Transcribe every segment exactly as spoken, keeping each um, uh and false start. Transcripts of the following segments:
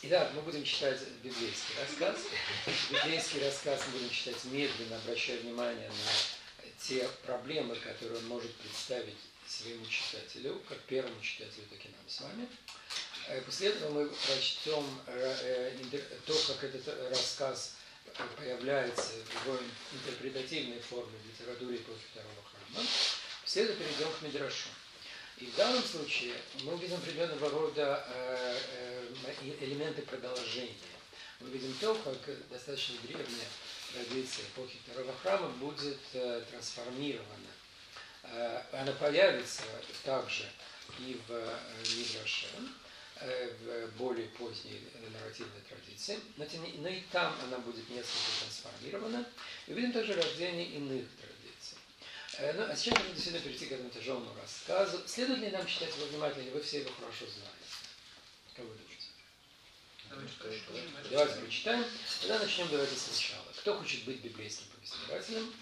Итак, мы будем читать библейский рассказ. Библейский рассказ мы будем читать медленно, обращая внимание на те проблемы, которые он может представить своему читателю, как первому читателю, так и нам с вами. После этого мы прочтем то, как этот рассказ появляется в его интерпретативной форме в литературе эпохи Второго храма. После этого перейдем к Мидрашу. И в данном случае мы увидим определенного рода элементы продолжения. Мы видим то, как достаточно древняя традиция эпохи Второго храма будет трансформирована. Она появится также и в Мидраше, в более поздней нарративной традиции, но, но и там она будет несколько трансформирована. И увидим также рождение иных традиций. Ну, а сейчас мы действительно перейти к этому тяжелому рассказу. Следует ли нам читать его внимательно, или вы все его хорошо знаете? Как вы думаете? Давайте, давайте прочитаем. Тогда начнем давайте сначала. Кто хочет быть библейским повествователем?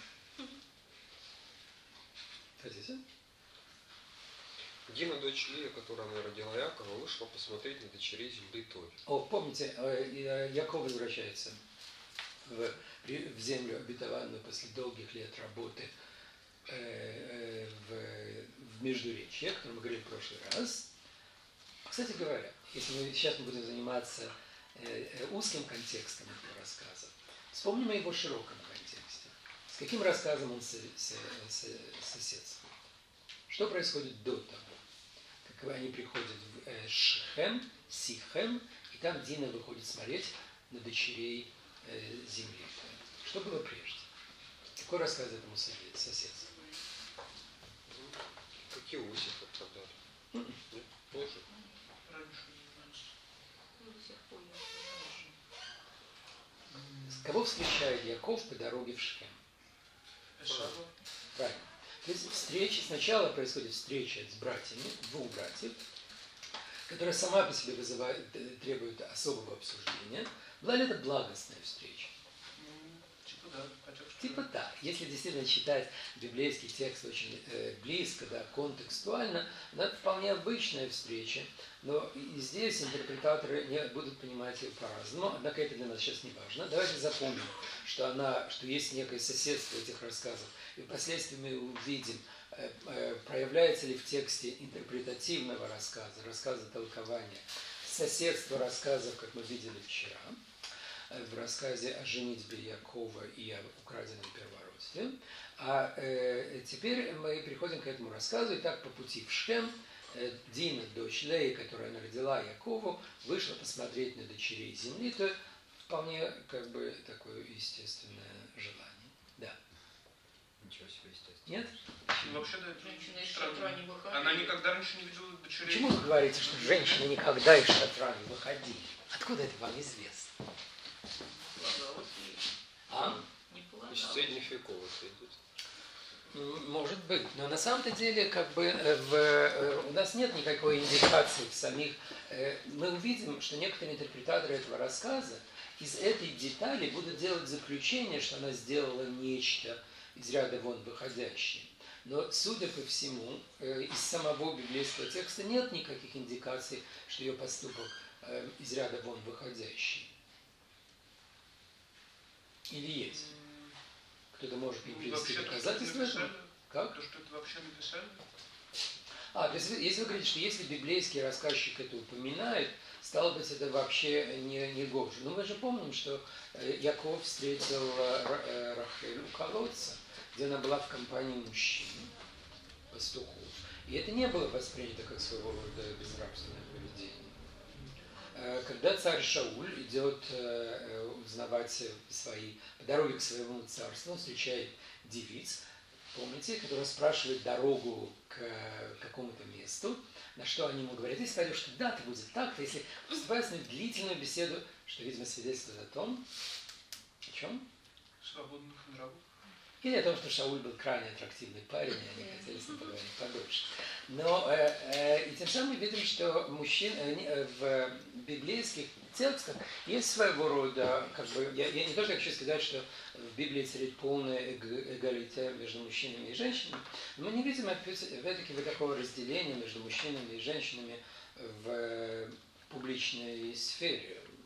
Хотите? Дина, дочь Лия, которая она родила Якова, вышла посмотреть на дочерей земли той. О, помните, Яков возвращается в, в землю обетованную после долгих лет работы э, в, в Междуречье, о котором мы говорили в прошлый раз. Кстати говоря, если мы сейчас мы будем заниматься э, узким контекстом этого рассказа, вспомним о его широком контексте. С каким рассказом он соседствует? Что происходит до того? Как они приходят в Шхем, Сихем, и там Дина выходит смотреть на дочерей земли. Что было прежде? Какой рассказ этому соседству? Какие Иосифа тогда? Mm-mm. Нет? Тоже? Кого встречает Яков по дороге в Шхем? Эшава. Правильно. То есть встреча, сначала происходит встреча с братьями, двух братьев, которая сама по себе вызывает, требует особого обсуждения. Была ли это благостная встреча? Типа да. Типа да. Если действительно читать библейский текст очень э, близко, да, контекстуально, это вполне обычная встреча, но и здесь интерпретаторы не будут понимать ее по-разному, однако это для нас сейчас не важно. Давайте запомним, что, она, что есть некое соседство этих рассказов, и впоследствии мы увидим, э, э, проявляется ли в тексте интерпретативного рассказа, рассказа толкования, соседство рассказов, как мы видели вчера, в рассказе о женитьбе Якова и о украденном первородстве. А э, теперь мы приходим к этому рассказу. И так по пути в Шхем э, Дина, дочь Леи, которая она родила Якову, вышла посмотреть на дочерей земли. То вполне как бы такое естественное желание. Да. Ничего себе естественно. Нет? Вообще, да, Женщина из странно. шатра не выходила. Она никогда раньше не видела дочерей. Почему вы говорите, что женщины никогда из шатра не выходили? Откуда это вам известно? Полагалось ей. А? Не Из полагалось. средневековых идут. Может быть, но на самом-то деле как бы в, у нас нет никакой индикации в самих. Мы увидим, что некоторые интерпретаторы этого рассказа из этой детали будут делать заключение, что она сделала нечто из ряда вон выходящее. Но, судя по всему, из самого библейского текста нет никаких индикаций, что ее поступок из ряда вон выходящий. Или есть? Кто-то может не привести Вообще, доказательства этому? Как? То, что это вообще написали? А, то есть, если вы говорите, что если библейский рассказчик это упоминает, стало быть, это вообще не, не гоже. Но мы же помним, что Яков встретил Рахель у колодца, где она была в компании мужчин, пастухов. И это не было воспринято как своего рода безнравственное поведение. Когда царь Шауль идет узнавать свои, по дороге к своему царству, он встречает девиц, помните, которые спрашивают дорогу к какому-то месту, на что они ему говорят, если пойдешь туда, то будет так-то, если вступают с ним в длительную беседу, что, видимо, свидетельствует о том, о чем? Свободных нравов. Или о том, что Шауль был крайне аттрактивный парень, и они хотели с ним поговорить подольше. Но э, э, и тем самым мы видим, что мужчин э, в библейских текстах есть своего рода, как бы, я, я не тоже хочу сказать, что в Библии царит полное эгалите между мужчинами и женщинами, но мы не видим опять-таки такого разделения между мужчинами и женщинами в публичной сфере.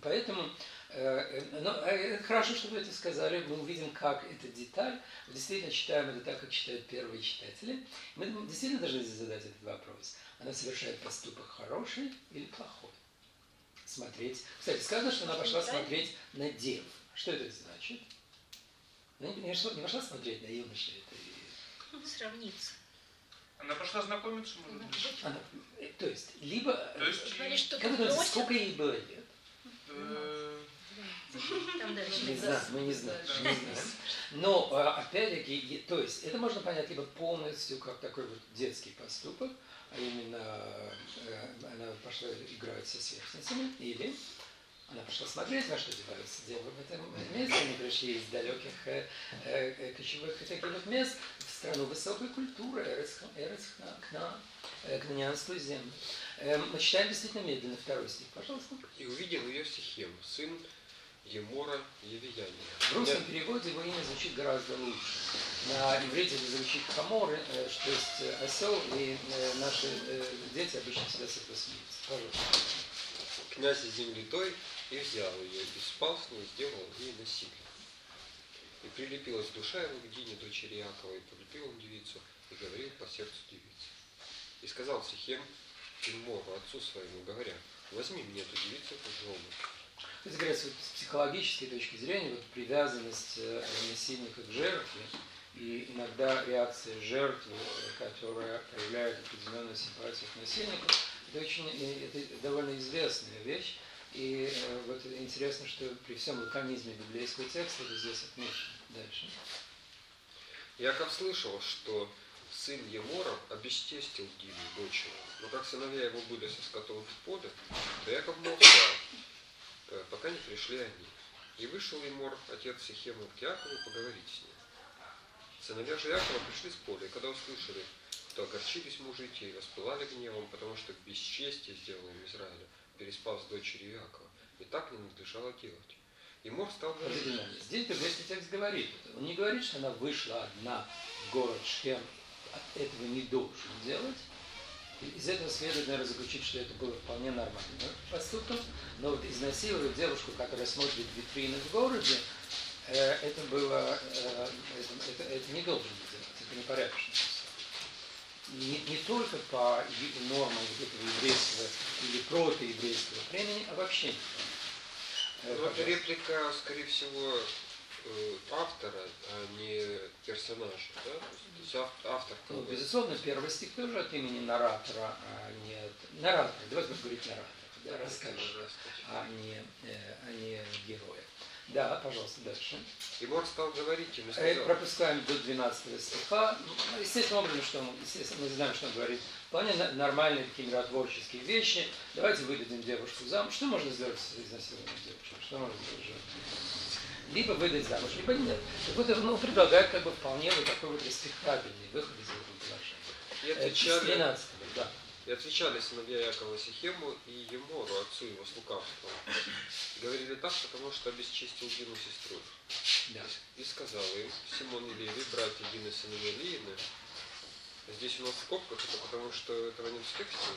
Поэтому, ну, хорошо, что вы это сказали, мы увидим, как эта деталь, действительно читаем это так, как читают первые читатели. Мы действительно должны задать этот вопрос. Она совершает поступок хороший или плохой? Смотреть. Кстати, сказано, что она пошла смотреть на дев. Что это значит? Она не, не пошла смотреть на юношей. Это... Сравниться. Она пошла знакомиться, может быть. Она, то есть, либо... То есть, Говорит, что как вы думаете, сколько ей было лет? э, Там дальше. Не знаю, мы не знаем. Не знаем. Но, опять-таки, то есть, это можно понять либо полностью как такой вот детский поступок, а именно она пошла играть со сверстницами, или она пошла смотреть, на что деваются девы в этом месте. Они пришли из далеких э, э, ключевых таких вот мест в страну высокой культуры, Эрец-Кнаан, Кнаанскую землю. Э, мы читаем действительно медленно второй стих, пожалуйста. И увидел ее Сихем, сын Емора Евияния. В русском переводе его имя звучит гораздо лучше. На иврите это звучит хамор, э, что есть осел, и э, наши э, дети обычно всегда с этого смеются. Пожалуйста. Князь из земли той и взял ее, и спал с ней, и сделал ей насилие. И прилепилась душа его к Дине, дочери Якова, и полюбил он девицу, и говорил по сердцу девицы. И сказал Сихем Емору, отцу своему, говоря, возьми мне эту девицу в жену. Это, говорят, с психологической точки зрения, вот привязанность насильника к жертве, и иногда реакция жертвы, которая проявляет определенную симпатию к насильнику, это, очень, это довольно известная вещь. И э, вот интересно, что при всем лаконизме библейского текста это здесь отмечено. Дальше. Яков слышал, что сын Емора обесчестил Дину, дочь его. Но как сыновья его были со скотом в поле, то Яков молчал, пока не пришли они. И вышел Емор, отец Сихема, к Якову поговорить с ним. Сыновья же Якова пришли с поля, и когда услышали, то огорчились мужи те и воспылали гневом, потому что бесчестие сделал им Израиля, переспав с дочерью Якова. И так не надлежало делать. И Мор стал говорить. Здесь библейский текст говорит. Он не говорит, что она вышла одна в город Шхем, от этого не должен делать. Из этого следует, наверное, заключить, что это было вполне нормальным поступком. Но вот изнасиловать девушку, которая смотрит витрины в городе, э, это было, э, это, это, это не должен делать, это непорядочно. Не, не только по нормам этого еврейского или протоеврейского племени, а вообще не. Ну, это реплика, скорее всего, автора, а не персонажа, да? То есть автор. Ну, безусловно, первый стих тоже от имени наратора, а не от... Наратора, давайте будем говорить наратора, да, рассказчика, а не, а не героя. Да, пожалуйста, дальше. И Мор стал говорить ему, сказал... Пропускаем до двенадцатого стиха. Ну, естественным образом, что он, естественно, мы знаем, что он говорит. Вполне нормальные такие миротворческие вещи. Давайте выдадим девушку замуж. Что можно сделать с изнасилованной девушкой? Что можно сделать? Либо выдать замуж, либо нет. Так вот, ну, предлагает как бы вполне вот такой вот респектабельный выход из этого положения. И отвечали, тринадцатого, да. И отвечали сыновья Якова Сихему и Емору, отцу его, с лукавством. Говорили так, потому что обесчестил Дину сестру. Да. И сказал им, Симон и Леви, братья Дины, сыновья Лиины. Здесь у нас в скобках, это потому что этого нет в тексте.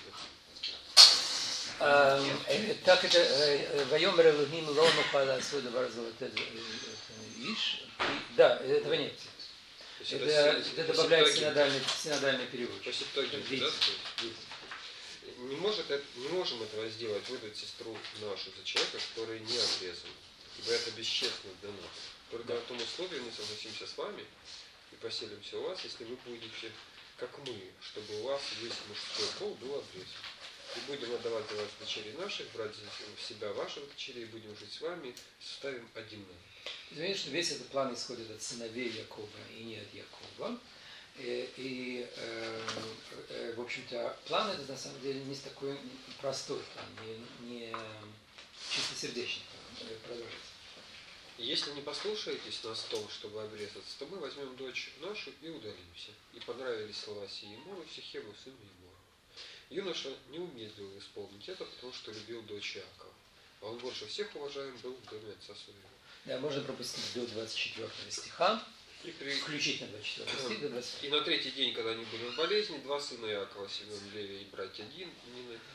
Так это «Вайомер Элохим ло нухал асу давар золотет иш». Да, этого нет. Это, это добавляет синодальный, синодальный перевод. То есть итоги, да? Не, может, не можем этого сделать, выдать сестру нашу за человека, который не обрезан. Ибо это бесчестно для нас. Только да. На том условии мы согласимся с вами и поселимся у вас, если вы будете, как мы, чтобы у вас весь мужской пол был обрезан. И будем отдавать за вас дочерей наших, брать в себя ваших дочерей, будем жить с вами, составим один народ. Извините, что весь этот план исходит от сыновей Якова и не от Якова. И, и э, в общем-то, план этот на самом деле не такой простой план, не, не чистосердечный план. Продолжите. Если не послушаетесь нас в том, чтобы обрезаться, то мы возьмем дочь нашу и удалимся. И понравились слова сии Емору, Сихему, сыну Емору. Юноша не умедлил исполнить это, потому что любил дочь Якова. А он больше всех уважаем был в доме отца своего. Да, можно пропустить до двадцать четвёртого стиха. И при... Включительно двадцать четвёртый стих до И на третий день, когда они были в болезни, два сына Якова, Симеон, Левия и братья Дин, Нины,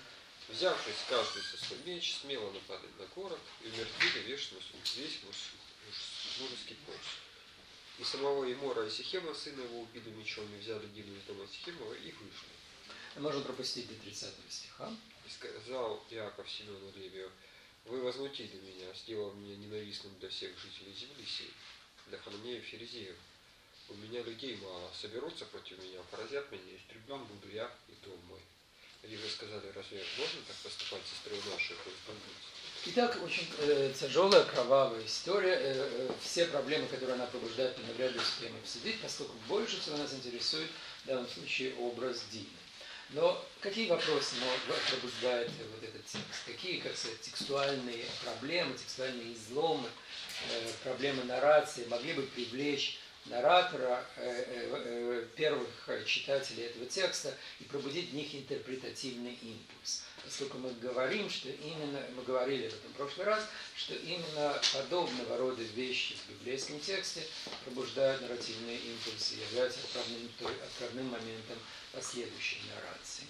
Взявшись каждый со свой меч, смело напали на город и умертвили весь, весь мужеский полк. И самого Емора и Сихема, сына его, убили мечом, и взяли Дину из дома Сихемова и вышли. Можно пропустить до тридцатого стиха. И сказал Иаков Симеону Левию: вы возмутили меня, сделав меня ненавистным для всех жителей земли сей, для хананеев и ферезеев. У меня людей мало, соберутся против меня, поразят меня, истреблен буду я и дом мой. Они же сказали: разве можно так поступать с сестрой нашей? Итак, очень э, тяжелая, кровавая история. Э, э, все проблемы, которые она пробуждает, мы навряд ли успеем обсудить, поскольку больше всего нас интересует в данном случае образ Дины. Но какие вопросы пробуждает вот этот текст? Какие, как сказать, текстуальные проблемы, текстуальные изломы, э, проблемы наррации могли бы привлечь наратора, э, э, первых читателей этого текста и пробудить в них интерпретативный импульс? Поскольку мы говорим, что именно, мы говорили об этом в прошлый раз, что именно подобного рода вещи в библейском тексте пробуждают нарративные импульсы, являются отправным, отправным моментом последующей наррации.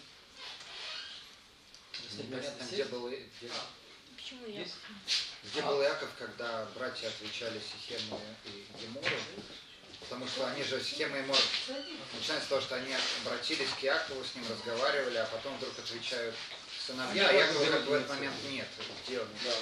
Непонятно, где был, где, Почему я? где был Иаков, когда братья отвечали Сихему и Емору, потому что они же, Сихем и Емор, начинается с того, что они обратились к Иакову, с ним разговаривали, а потом вдруг отвечают сыновья, а Иакова как бы в этот момент нет. Где он? Да.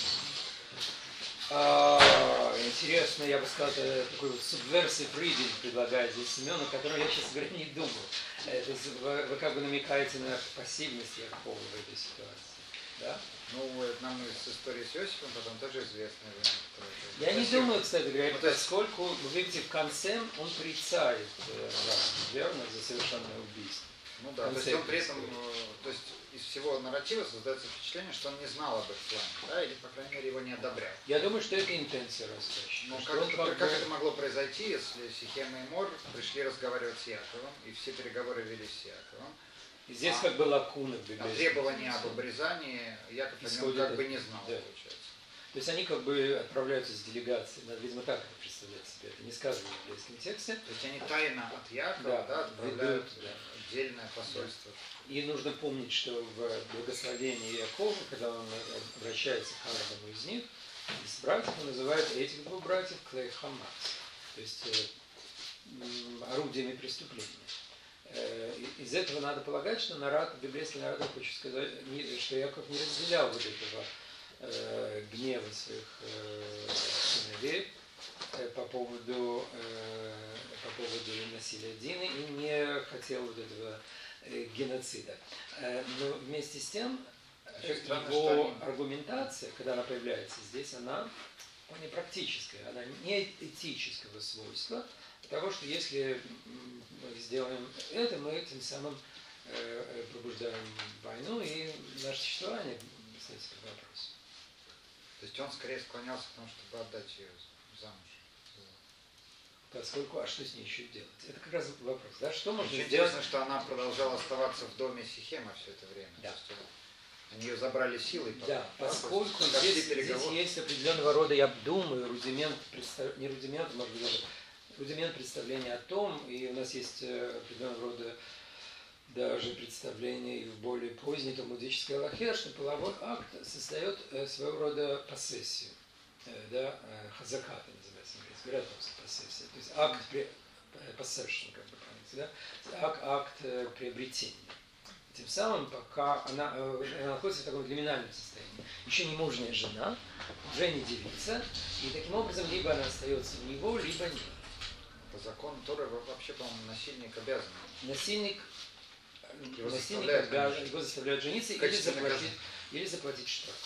А, интересно, я бы сказал, такой вот subversive reading предлагает здесь Семен, о котором я, честно говоря, не думал. Это, вы, вы как бы намекаете на пассивность Якова в этой ситуации. Да? Ну, это нам из истории с Иосифом потом тоже известно. Я не думаю, кстати говоря, ну, поскольку, вы видите, в конце он порицает э, верно, за совершенное убийство. Ну да, то есть он при этом, то есть из всего нарратива создается впечатление, что он не знал об их плане, да, или, по крайней мере, его не одобрял. Я думаю, что это интенция рассказчика. Но как, как, как, как это могло произойти, если Сихем и Емор пришли разговаривать с Яковом, и все переговоры велись с Яковом? И здесь а, как бы лакуна в библейском а требования об обрезании Яков о нем как бы не знал, да. Получается. То есть они как бы отправляются с делегацией, надо, видимо, так это представлять себе, это не сказано в библейском тексте. То есть они тайно от Якова, да, да, отправляют да. отдельное посольство. И нужно помнить, что в благословении Якова, когда он обращается к каждому из них, из братьев, он называет этих двух братьев клей хамас, то есть э, орудиями преступления. Э, из этого надо полагать, что народ, библейский народ хочет сказать, что Яков не разделял вот этого э, гнева своих э, сыновей э, по поводу, э, по поводу насилия Дины и не хотел вот этого геноцида. Но вместе с тем, странно, его аргументация, когда она появляется здесь, она вполне практическая, она не этического свойства, того, что если мы сделаем это, мы тем самым пробуждаем войну и наше существование ставится под вопрос. То есть он скорее склонялся к тому, чтобы отдать ее замуж. Поскольку, а что с ней еще делать? Это как раз вопрос, да? Что можно Очень сделать? интересно, что она продолжала оставаться в доме Сихема все это время. Да. То есть они ее забрали силой. Потом, да, поскольку да, здесь, здесь есть определенного рода, я думаю, рудимент, не рудимент, может быть, даже рудимент представления о том, и у нас есть определенного рода даже представление и в более поздней талмудической алахе, что половой акт создает своего рода поссессию, да, хазаката называется, избирательная поссессия, то есть акт possession, как бы правильно, да, акт, акт приобретения. Тем самым, пока она, она находится в таком лиминальном состоянии, еще не мужняя жена, уже не девица, и таким образом либо она остается у него, либо нет. По закону Торы вообще, по-моему, насильник обязан. Насильник, его насильник заставляют, обязан, его заставляют жениться или заплатить, или заплатить штраф.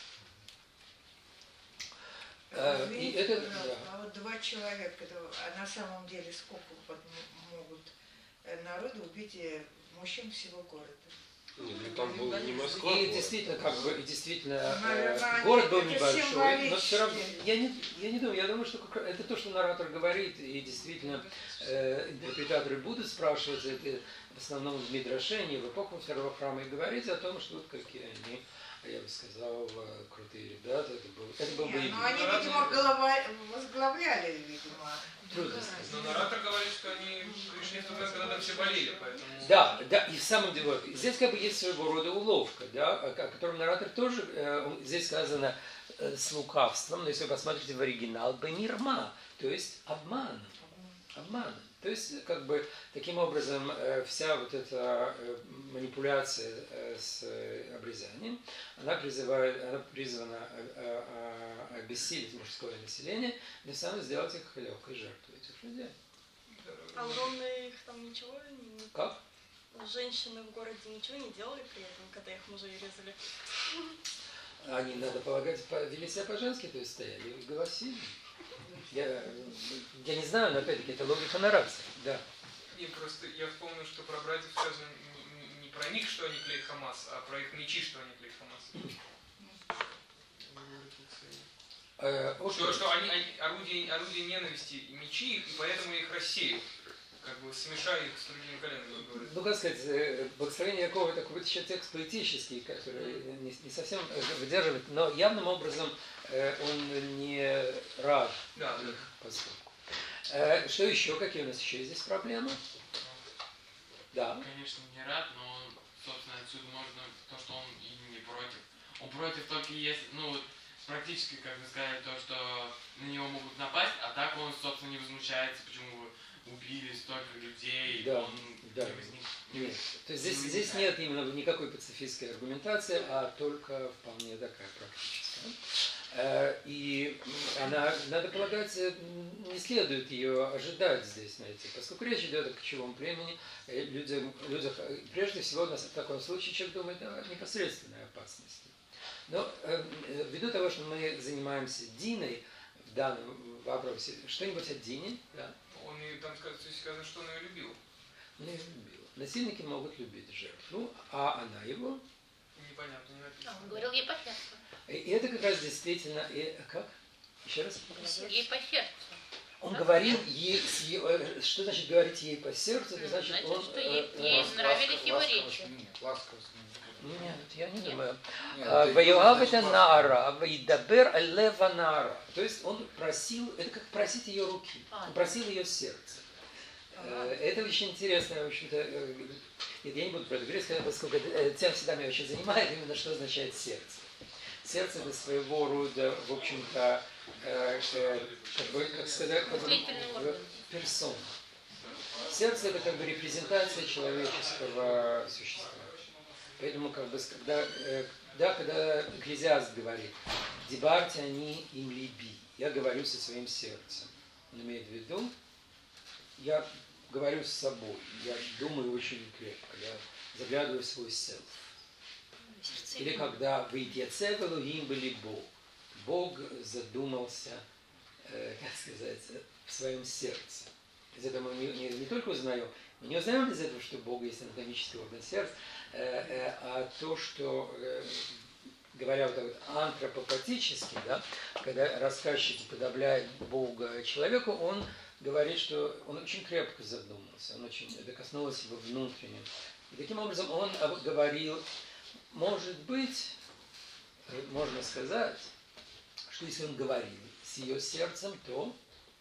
А, и видите, это, да, да. а вот два человека, а на самом деле сколько могут народу убить мужчин всего города? Нет, ну там был не Москва. И действительно, как бы, и действительно, э, город был небольшой, но все равно, я не, я не думаю, я думаю, что это то, что наратор говорит, и действительно э, интерпретаторы будут спрашивать это в основном в Мидраше, не в эпоху второго храма, и говорить о том, что вот какие они я бы сказал, крутые ребята. Это был, это был Не, боевик. ну они, видимо, голова... возглавляли, видимо. Трудно сказать. Но наратор говорит, что они пришли в тот момент, когда там все болели, поэтому... Да, да, и в самом деле, вот, здесь как бы есть своего рода уловка, да, о котором наратор тоже, э, здесь сказано э, с лукавством, но если вы посмотрите в оригинал, бенирма, то есть обманом, обманом. То есть, как бы, таким образом, э, вся вот эта э, манипуляция э, с э, обрезанием, она, призывает, она призвана э, э, обессилить мужское население, и самое сделать их легкой жертвой этих людей. А уроны их там ничего не... Как? Женщины в городе ничего не делали при этом, когда их мужей резали? Они, надо полагать, вели себя по-женски, то есть стояли и голосили. Я, я не знаю, но опять-таки это логика нарации. Да. И просто я вспомнил, что про братьев сказано не, не, не про них, что они клей Хамас, а про их мечи, что они клей Хамас. Э, Что, что они, они орудие, орудие ненависти и мечи их, и поэтому я их рассею. Как бы смешаю их с другими коленами, говорят. Ну, как сказать, э, благословение Якова такой еще текст поэтический, который не, не совсем выдерживает, но явным образом э, он не рад Да, их поступку. Э, что еще? Какие у нас еще здесь проблемы? Да. Конечно, не рад, но, собственно, отсюда можно то, что он и не против. Он против только если, ну, вот, практически, как вы сказали, то, что на него могут напасть, а так он, собственно, не возмущается, почему вы убили столько людей, Да, он да. не возник. Нет. То есть здесь, здесь нет именно никакой пацифистской аргументации, а только вполне такая практическая. Э, И она, надо полагать, не следует ее ожидать здесь найти, поскольку речь идет о кочевом племени, э, людям, людях, прежде всего, в таком случае человек думает о непосредственной опасности. Но э, ввиду того, что мы занимаемся Диной в данном вопросе, что-нибудь о Дине? Да. Он и там сказано, что он ее любил. Он ее любил. Насильники могут любить жертву, а она его. Непонятно, не А, написано. он говорил ей по сердцу. И это как раз действительно... И, как? Еще раз? Ей по сердцу. Он говорил ей, с ее- э, что значит говорить ей по сердцу? Это значит, Значит, он... что ей- э, ей э, нравились его ласково речи. с ним, Нет, ласково с ним. Нет, я не думаю. Нет, А, это Ваиоав значит это ласково. нара, ваидабер лева нара. То есть он просил, это как просить ее руки, он просил ее сердце. Э, Это очень интересно, в общем-то, э, нет, я не буду про это говорить, поскольку эта тема всегда меня очень занимает, именно что означает сердце. Сердце это своего рода, в общем-то, э, э, как бы, как сказать, как бы, Мыслительный орган. персона. Сердце это как бы репрезентация человеческого существа. Поэтому, как бы, когда, э, да, когда Экклезиаст говорит, «Дебарте они им либи», я говорю со своим сердцем. Он имеет в виду, я говорю с собой, я думаю очень крепко, я заглядываю в свой селф. Или когда вы Яцевелу им были Бог. Бог задумался, э, как сказать, в своем сердце. Из этого мы не, не, не только узнаем, мы не узнаем из этого, что Бог есть анатомический орган сердца, э, э, а то, что, э, говоря вот так вот антропопатически, да, когда рассказчик уподобляет Бога человеку, он говорит, что он очень крепко задумался, он очень, это коснулось его внутреннего. И таким образом он говорил, может быть, можно сказать, что если он говорил с ее сердцем, то,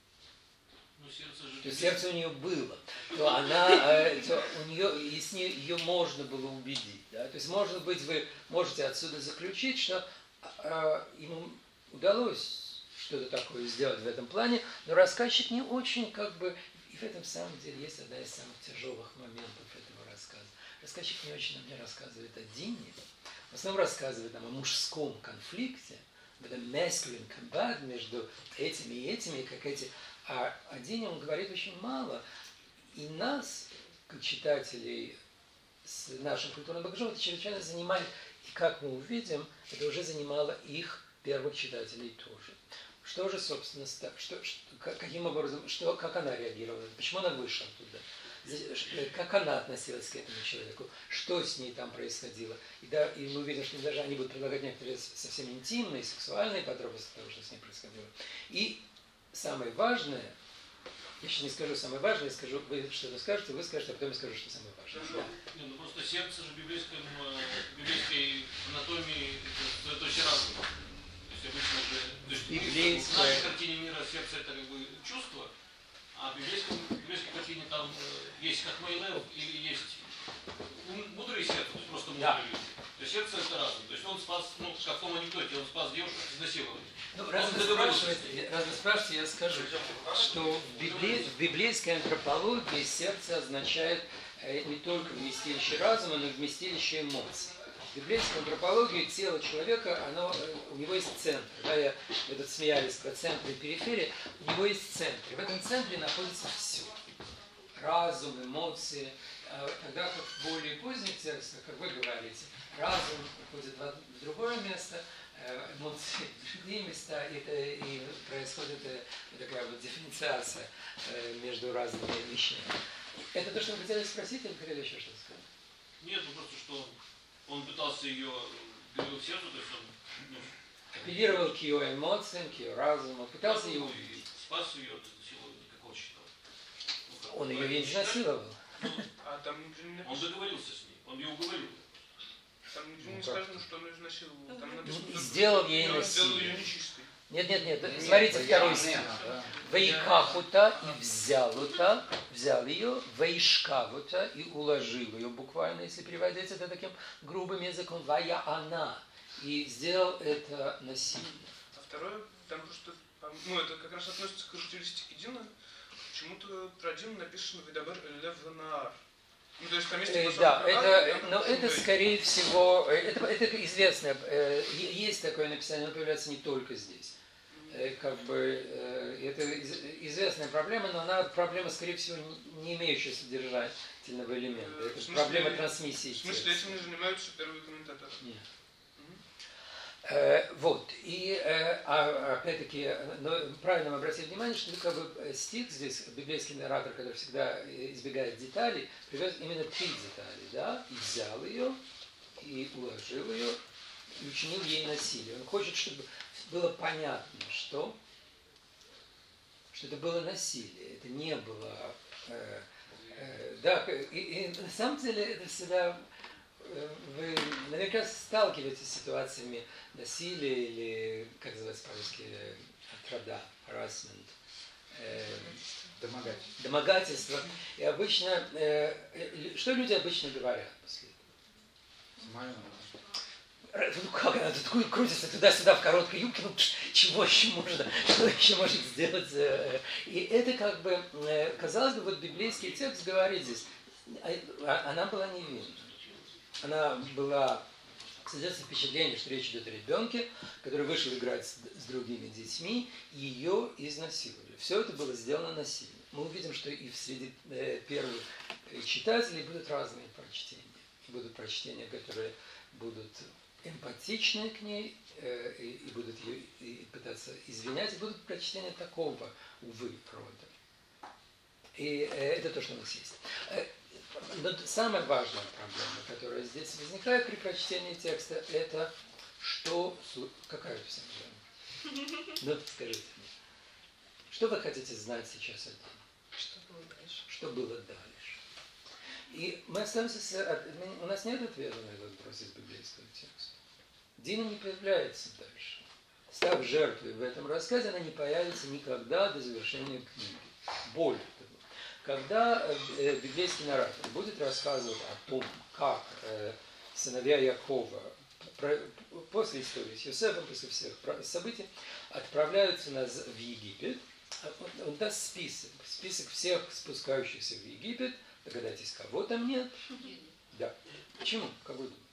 Ну, сердце же... то сердце у нее было, то она, э, то у нее, и с ней ее можно было убедить. Да? То есть, может быть, вы можете отсюда заключить, что э, ему удалось что-то такое сделать в этом плане, но рассказчик не очень, как бы, и в этом самом деле есть одна из самых тяжелых моментов этого рассказа. Рассказчик не очень мне рассказывает о Дине, в основном рассказывает нам о мужском конфликте, в этом masculine combat между этими и этими, как эти. А о Дине он говорит очень мало. И нас, как читателей с нашим культурным багажом, это чрезвычайно занимает. И как мы увидим, это уже занимало их первых читателей тоже. Что же, собственно, что, что, каким образом, что, как она реагировала, почему она вышла туда, как она относилась к этому человеку, что с ней там происходило. И, да, и мы увидим, что даже они будут предлагать некоторые совсем интимные, сексуальные подробности того, что с ней происходило. И самое важное, Я сейчас не скажу самое важное, я скажу, вы что-то скажете, вы скажете, а потом я скажу, что самое важное. Хорошо. Не, ну просто сердце же в библейском, в библейской анатомии это очень разное. То есть обычно же, то есть Библейское... в нашей картине мира сердце это как бы чувство, а в библейском, в библейской картине там есть как Мейлев или есть мудрые сердца, то есть просто мудрые люди. То есть сердце это разное. То есть он спас, ну, как в том анекдоте, он спас девушку от изнасилования. Ну, раз вы, спрашиваете, раз вы спрашиваете, я скажу, что в, библи... в библейской антропологии сердце означает не только вместилище разума, но и вместилище эмоций. В библейской антропологии тело человека, оно, у него есть центр. Да, я, мы тут смеялись про центр и периферия. У него есть центр. И в этом центре находится все. Разум, эмоции. Тогда как в более поздних текстах, как вы говорите, разум уходит в другое место, эмоции в другие места, и, это, и происходит такая вот дифференциация между разными вещами. Это то, что вы хотели спросить, или хотели еще что-то сказать? Нет, ну просто что он пытался ее говорил сердцу, то есть он ну, апеллировал к ее эмоциям, к ее разуму, пытался ее увидеть. Спас ее от изнасилования, как очень ну, Он ее не изнасиловал. А там нигде не написано. Он договорился с ней, он ее уговорил. Там нигде не сказано, что он изнасиловал. Там написано, что сделал ей насилие. Сделал ее насилие. нечистой. Нет, нет, нет, смотрите второй стих. Ваикахута и взялута, взял ее, ваишкавута и уложил ее, буквально, если переводить это таким грубым языком, вая она, и сделал это насильно. А второе, там просто, ну это как раз относится к характеристике Дина, почему-то про Дина написано «Видабер лев ванаар». Ну, то есть там есть э, да, это, но это скорее всего, это, это известно, есть такое написание, оно появляется не только здесь. Как бы это известная проблема, но она проблема, скорее всего, не имеющая содержательного элемента. Это смысле, проблема трансмиссии. В смысле, этим не занимаются первые комментаторы? Нет. Э, вот, и э, а, опять-таки, но правильно обратить внимание, что как бы стих здесь, библейский наратор, который всегда избегает деталей, привез именно три детали, да, и взял ее, и уложил ее, и учинил ей насилие. Он хочет, чтобы было понятно, что, что это было насилие, это не было, э, э, да, и, и на самом деле это всегда... Вы наверняка сталкиваетесь с ситуациями насилия или, как называется по-русски, отрада, harassment, э, домогательство. домогательство. И обычно, э, что люди обычно говорят после этого? Ну как она тут крутится туда-сюда в короткой юбке, ну чего еще можно, что еще может сделать? И это как бы, казалось бы, вот библейский текст говорит здесь, она была невинна. Она была, создается впечатление, что речь идет о ребенке, который вышел играть с, с другими детьми, и ее изнасиловали. Все это было сделано насильно. Мы увидим, что и среди э, первых читателей будут разные прочтения. Будут прочтения, которые будут эмпатичны к ней, э, и, и будут ее и пытаться извинять, и будут прочтения такого, увы, рода. И э, это то, что у нас есть. Но самая важная проблема, которая здесь возникает при прочтении текста, это что... Какая это самая главная? Ну, скажите мне. Что вы хотите знать сейчас о Дине? Что было дальше? Что было дальше? И мы остаемся с... У нас нет ответа на этот вопрос из библейского текста. Дина не появляется дальше. Став жертвой в этом рассказе, она не появится никогда до завершения книги. Более того, когда э, библейский наратор будет рассказывать о том, как э, сыновья Якова про, после истории с Йосефом, после всех событий, отправляются нас в Египет, он, он даст список, список всех спускающихся в Египет. Догадайтесь, кого там нет? Да. Почему? Как вы думаете?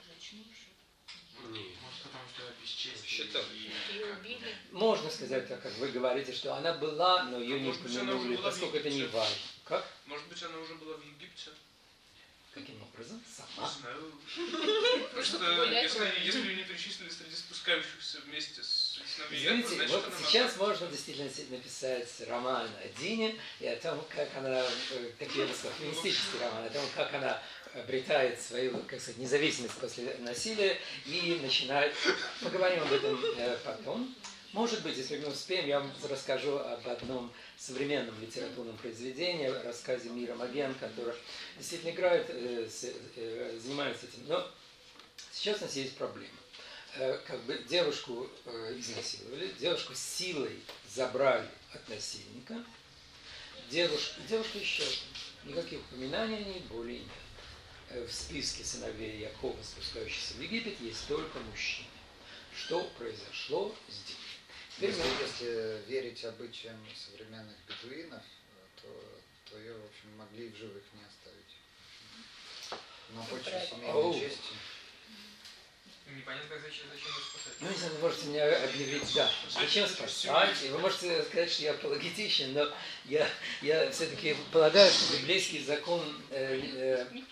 Может, потому что обесчестили. Считал. Ее убили. Можно сказать так, как вы говорите, что она была, но ее не Может быть, она уже упомянули, была в поскольку это не Египте. важно. Как? Может быть, она уже была в Египте? Каким образом? Не Сама? знаю. Просто если, если ее не причислили среди спускающихся вместе с сыновьями Якова, Извините, значит, вот она сейчас можно действительно написать роман о Дине и о том, как она, такие высокофеминистические романы, о том, как она обретает свою, как сказать, независимость после насилия и начинает... Поговорим об этом потом. Может быть, если мы успеем, я вам расскажу об одном современном литературном произведении, рассказе Мира Маген, который действительно играет, э, с, э, занимается этим. Но сейчас у нас есть проблема. Э, как бы девушку э, изнасиловали, девушку силой забрали от насильника, девушка, девушка исчезла. Никаких упоминаний о ней более нет. Э, в списке сыновей Якова, спускающихся в Египет, есть только мужчины. Что произошло здесь? Если, если верить обычаям современных бедуинов, то, то ее, в общем, могли в живых не оставить. На почве семейной чести. Непонятно, зачем, зачем ее спасать. Ну, если вы можете меня объявить, да, зачем спасать? И вы можете сказать, что я апологетичен, но я, я все-таки полагаю, что библейский закон... Э, э,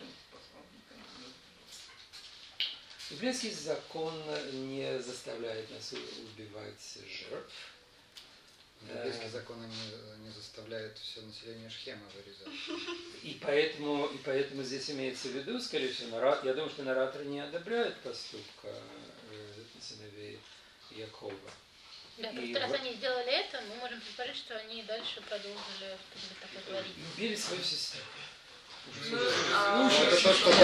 Библейский закон не заставляет нас убивать жертв. Библейский закон не, не заставляет все население Шхема вырезать. И поэтому, и поэтому здесь имеется в виду, скорее всего, народ, я думаю, что наратор не одобряет поступка э, сыновей Якова. Да, И просто раз вот, они сделали это, мы можем предположить, что они дальше продолжили что-нибудь такое творить. убили свою сестру. Ну, это то, что,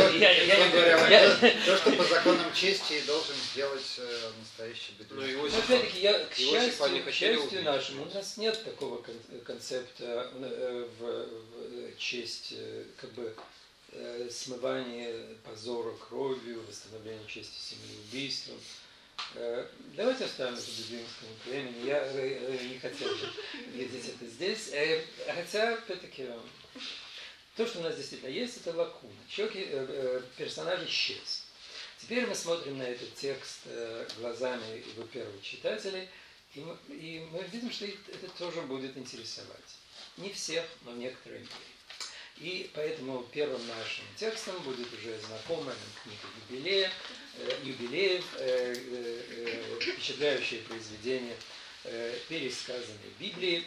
то, что по законам чести должен сделать э, настоящий бедуин. Но опять-таки, я, к счастью, к счастью нашему, у нас нет такого концепта э, в, в честь, как бы, э, смывания позора кровью, восстановления чести семьи убийством. Э, давайте оставим это бедуинскому племени. Я э, не хотел бы видеть это здесь. Э, хотя, опять-таки, то, что у нас действительно есть, это лакуна. Человек, э, э, персонаж исчез. Теперь мы смотрим на этот текст э, глазами его первых читателей, и мы, и мы видим, что их это тоже будет интересовать. Не всех, но некоторые мере. И поэтому первым нашим текстом будет уже знакомая нам книга юбилея, э, юбилеев, э, э, э, впечатляющее произведение э, пересказанной Библии.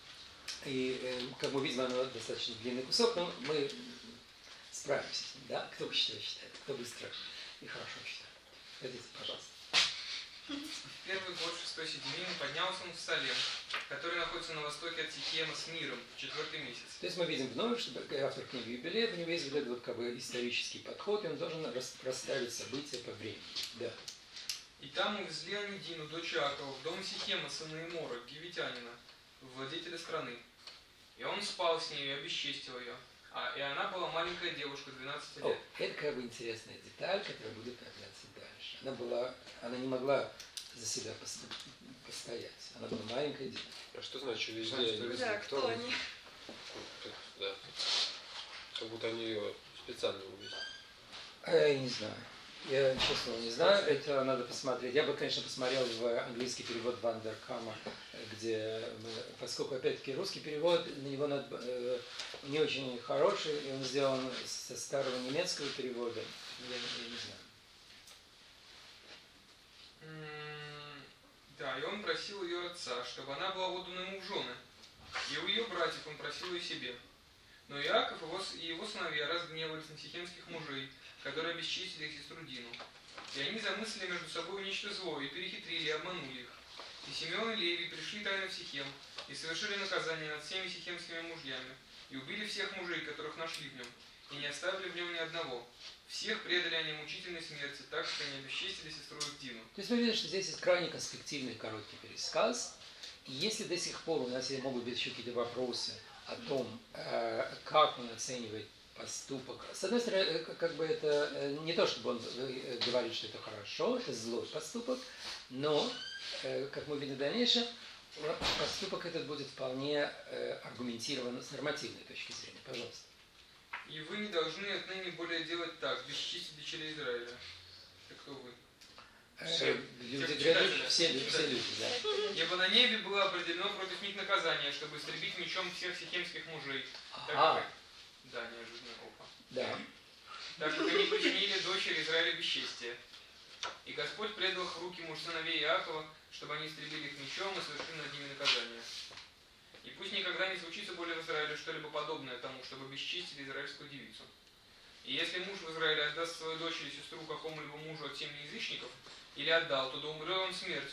И, э, как мы видим, оно достаточно длинный кусок, но мы справимся с ним, да? Кто быстрее читает, кто быстро и хорошо читает. Хотите, пожалуйста. В первый год шестой седьмины поднялся он в Салем, который находится на востоке от Сихема с миром, в четвертый месяц. То есть мы видим вновь, что автор книги «Юбилей», у него есть вот этот вот, как бы, исторический подход, и он должен расставить события по времени. Да. И там увезли они Дину, дочь Иакова, в дом Сихема, сына Эмора, гивитянина, владетеля страны. И он спал с ней и обесчестил ее. А, и она была маленькая девушка, двенадцати лет. О, это как бы интересная деталь, которая будет появляться дальше. Она была, она не могла за себя постоять. Она была маленькая девушка. А что значит везде? Значит, Да, кто, кто они? Да. Как будто они ее специально увезли. Я не знаю. Я, честно, не знаю. Это надо посмотреть. Я бы, конечно, посмотрел в английский перевод Вандеркама, где, поскольку, опять-таки, русский перевод, на него надо, э, не очень хороший, и он сделан со старого немецкого перевода. Я, я не знаю. Да, и он просил ее отца, чтобы она была отдана ему в жены. И у ее братьев он просил ее себе. Но Иаков и его сыновья разгневались на сихемских мужей, которые обесчестили их сестру Дину. И они замыслили между собой нечто злое, и перехитрили, и обманули их. И Симеон и Левий пришли тайно в Сихем, и совершили наказание над всеми сихемскими мужьями, и убили всех мужей, которых нашли в нем, и не оставили в нем ни одного. Всех предали они мучительной смерти, так что они обесчестили сестру их Дину. То есть мы видим, что здесь есть крайне конспективный короткий пересказ. И если до сих пор у нас могут быть еще какие-то вопросы о том, как он оценивает поступок. С одной стороны, как бы это не то, чтобы он говорит, что это хорошо, это злой поступок, но, как мы видим дальше, поступок этот будет вполне аргументирован с нормативной точки зрения. Пожалуйста. И вы не должны отныне более делать так, бесчестить дочерей Израиля. Это кто вы? Все люди, грядущие, все, все люди, да. Ибо на небе было определено против них наказание, чтобы истребить мечом всех сихемских мужей. А. Да, неожиданно, опа. Да. Так как они причинили дочери Израиля бесчестие. И Господь предал их в руки муж сыновей Иакова, чтобы они истребили их мечом и совершили над ними наказание. И пусть никогда не случится более в Израиле что-либо подобное тому, чтобы бесчестили израильскую девицу. И если муж в Израиле отдаст свою дочь или сестру какому-либо мужу от семьи язычников, или отдал, то да умрет он смертью,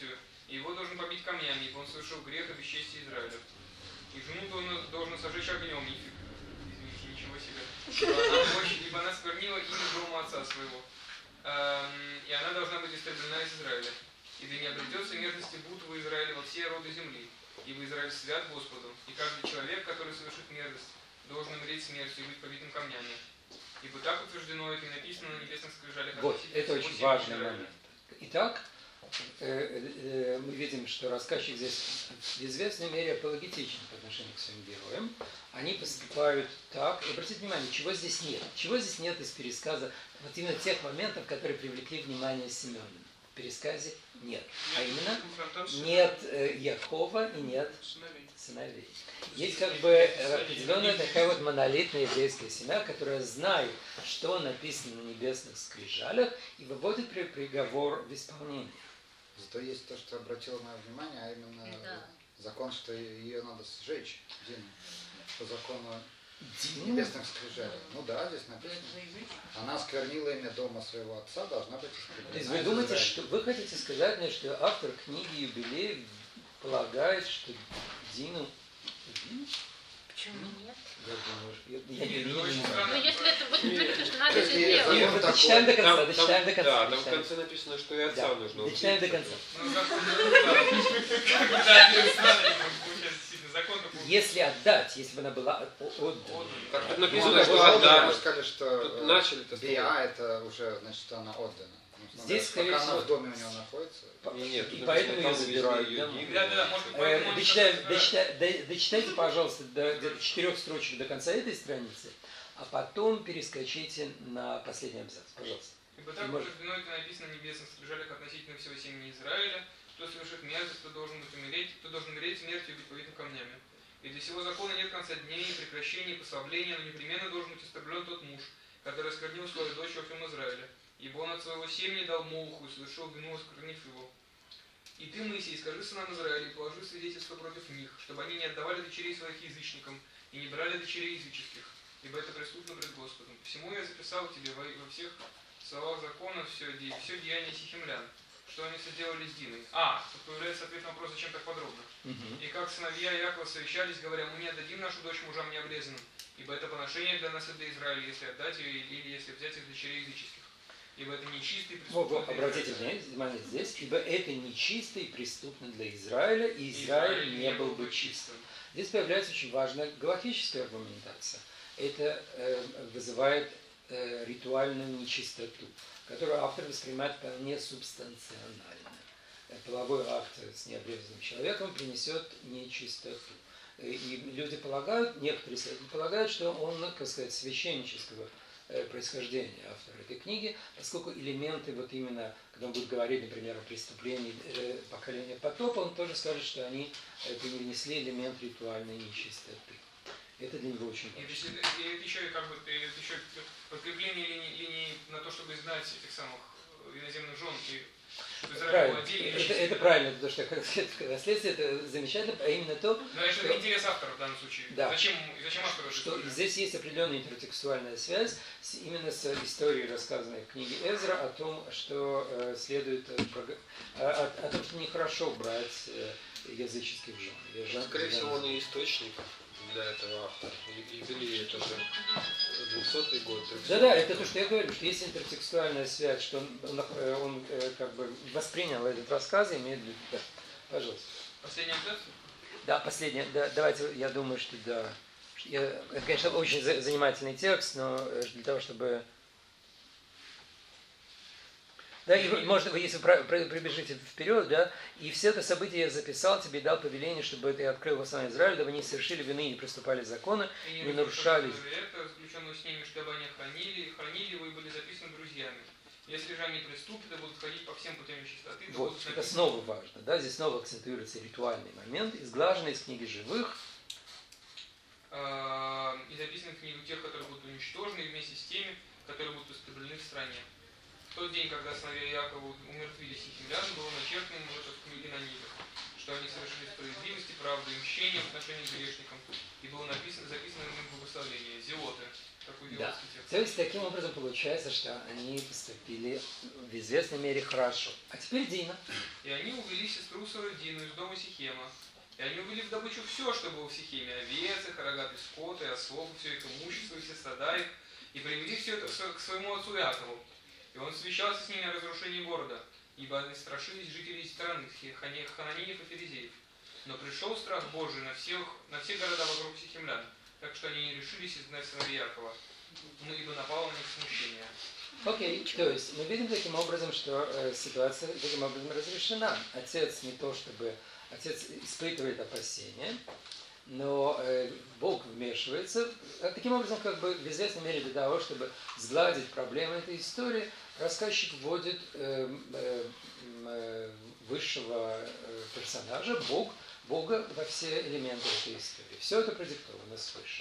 И его должен побить камнями, ибо он совершил грех и бесчестие Израиля. И жену он должен сожечь огнем, извините, ничего себе, ибо она, мощь, ибо она сквернила имя дома отца своего. Эм, и она должна быть истреблена из Израиля. И да не обретется мерзости буд в Израиле во все роды земли, ибо Израиль свят Господу, и каждый человек, который совершит мерзость, должен умереть смертью и быть побитым камнями. Ибо так утверждено, это и написано на небесных скрижалях. Вот, это очень важный момент. Итак, э, э, мы видим, что рассказчик здесь в известной мере апологетичен по отношению к своим героям. Они поступают так. И обратите внимание, чего здесь нет? Чего здесь нет из пересказа? Вот именно тех моментов, которые привлекли внимание Симеона. В пересказе нет. А именно, нет э, Якова и нет сыновей. Есть как бы определенная такая вот монолитная еврейская семья, которая знает, что написано на небесных скрижалях, и выводит при приговор в исполнение. Зато есть то, что обратило мое внимание, а именно да. закон, что ее надо сжечь, Дину, по закону Дину? Небесных скрижалей. Ну да, здесь написано. Она осквернила имя дома своего отца, должна быть искреплена. То есть вы думаете, что вы хотите сказать мне, что автор книги «Юбилей» полагает, что Дину убили? Почему нет? Я думаю, я, я, я, я, я, я не знаю. Ну, если это будет написано, что надо это сделать. Нет, дочитаем до конца, дочитаем до конца. Да, там в конце написано, что и отца да, нужно убить. Дочитаем до конца. Если отдать, если бы она была отдана. Так тут написано, что отдана. Мы сказали, что начали-то Биа это уже, значит, она отдана. Здесь, скорее пока всего, она в доме у него находится. Нет, и поэтому ее забирают. Да, да, может быть, поэтому дочитаем, дочитаем, дочитайте, пожалуйста, до, до четырех строчек до конца этой страницы, а потом перескочите на последний абзац, пожалуйста. Ибо так утверждено, это написано в небесных скрижалях относительно всего семени Израиля, кто совершит мерзость, кто должен быть умереть, кто должен умереть смертью и быть побитым камнями. И для сего закона нет конца дней, прекращения, послабления, но непременно должен быть истреблен тот муж, который осквернил свою дочь во всем Израиле. Ибо он от своего семени дал молоху и совершил вину, осквернив его. И ты, Моисей, скажи сынам Израиля, и положи свидетельство против них, чтобы они не отдавали дочерей своих язычникам и не брали дочерей языческих, ибо это преступно пред Господом. Посему я записал тебе во, во всех словах закона все, де, все деяния сихемлян, что они соделали с Диной. А, тут появляется ответ на вопрос, зачем так подробно. Uh-huh. И как сыновья Иакова совещались, говоря, мы не отдадим нашу дочь мужам необрезанным, ибо это поношение для нас и для Израиля, если отдать ее или если взять их дочерей языческих. Ибо это нечистый и преступный. Обратите внимание здесь, ибо это нечисто и преступно для Израиля, и Израиль, Израиль не был бы чистым. Здесь появляется очень важная галактическая аргументация. Это э, вызывает э, ритуальную нечистоту, которую автор воспринимает вполне субстанционально. Половой акт с необрезанным человеком принесет нечистоту. И люди полагают, некоторые исследователи полагают, что он, как сказать, священнического происхождения автора этой книги, поскольку элементы, вот именно, когда он будет говорить, например, о преступлении э, поколения потопа, он тоже скажет, что они э, перенесли элемент ритуальной нечистоты. Это для него очень важно. И это еще, как бы, это еще подкрепление линии, линии на то, чтобы изгнать этих самых иноземных жен и правильно. Это, это правильно, потому что следствие это замечательно, а именно то, но это что интерес автора в данном случае. Да, зачем, зачем автору что здесь есть определенная интертекстуальная связь с, именно с историей, рассказанной в книге Эзра, о том, что э, следует э, о, о, о том, что нехорошо брать э, языческих жен. жен Скорее всего, он и источник для этого автора. Юбилей это же двухсотый год. Да-да, это то, что я говорю, что есть интертекстуальная связь, что он, он, он как бы воспринял этот рассказ и имеет в виду. Да. Пожалуйста. Последний абзац? Да, последний. Да, давайте, я думаю, что да. Я, это, конечно, очень занимательный текст, но для того, чтобы... Да, и можно, если вы прибежите вперед, да, и все это событие я записал тебе и дал повеление, чтобы ты открыл в сыновей Израиля, дабы они совершили вины и не приступали законы, и не, не нарушали. Это заключенного с ними, чтобы они хранили, хранили его и были записаны друзьями. Если же они преступят и будут ходить по всем путям чистоты, то вот, будут это снова важно, да, здесь снова акцентуется ритуальный момент, изглаженный из книги живых. И записаны в книгу тех, которые будут уничтожены, вместе с теми, которые будут истреблены в стране. В тот день, когда сыновья Иакова умертвили сихемлян, было начертано им это в книге на нивах, что они совершили справедливость и правду и мщение в отношении к грешникам, и было написано, записано им благословение. Зелоты. Такой да. текст. То есть, таким образом получается, что они поступили в известной мере хорошо. А теперь Дина. И они увели сестру свою Дину из дома Сихема. И они увели в добычу все, что было в Сихеме. Овец, их рогатый скот, и ослов, и все их имущество, и все стада их. И привели все это к своему отцу Иакову. И он совещался с ними о разрушении города, ибо они страшились жителей страны, хананеев и ферезеев. Но пришел страх Божий на всех, на все города вокруг Сихемлян, так что они не решились изгнать сыновей Иакова, ну, ибо напало на них смущение. Окей, okay. То есть мы видим таким образом, что э, ситуация таким образом разрешена. Отец не то чтобы... Отец испытывает опасения, но э, Бог вмешивается. Таким образом, как бы в известной мере для того, чтобы сгладить проблемы этой истории, рассказчик вводит э, э, э, высшего э, персонажа, Бог, Бога во все элементы этой истории. Все это продиктовано свыше.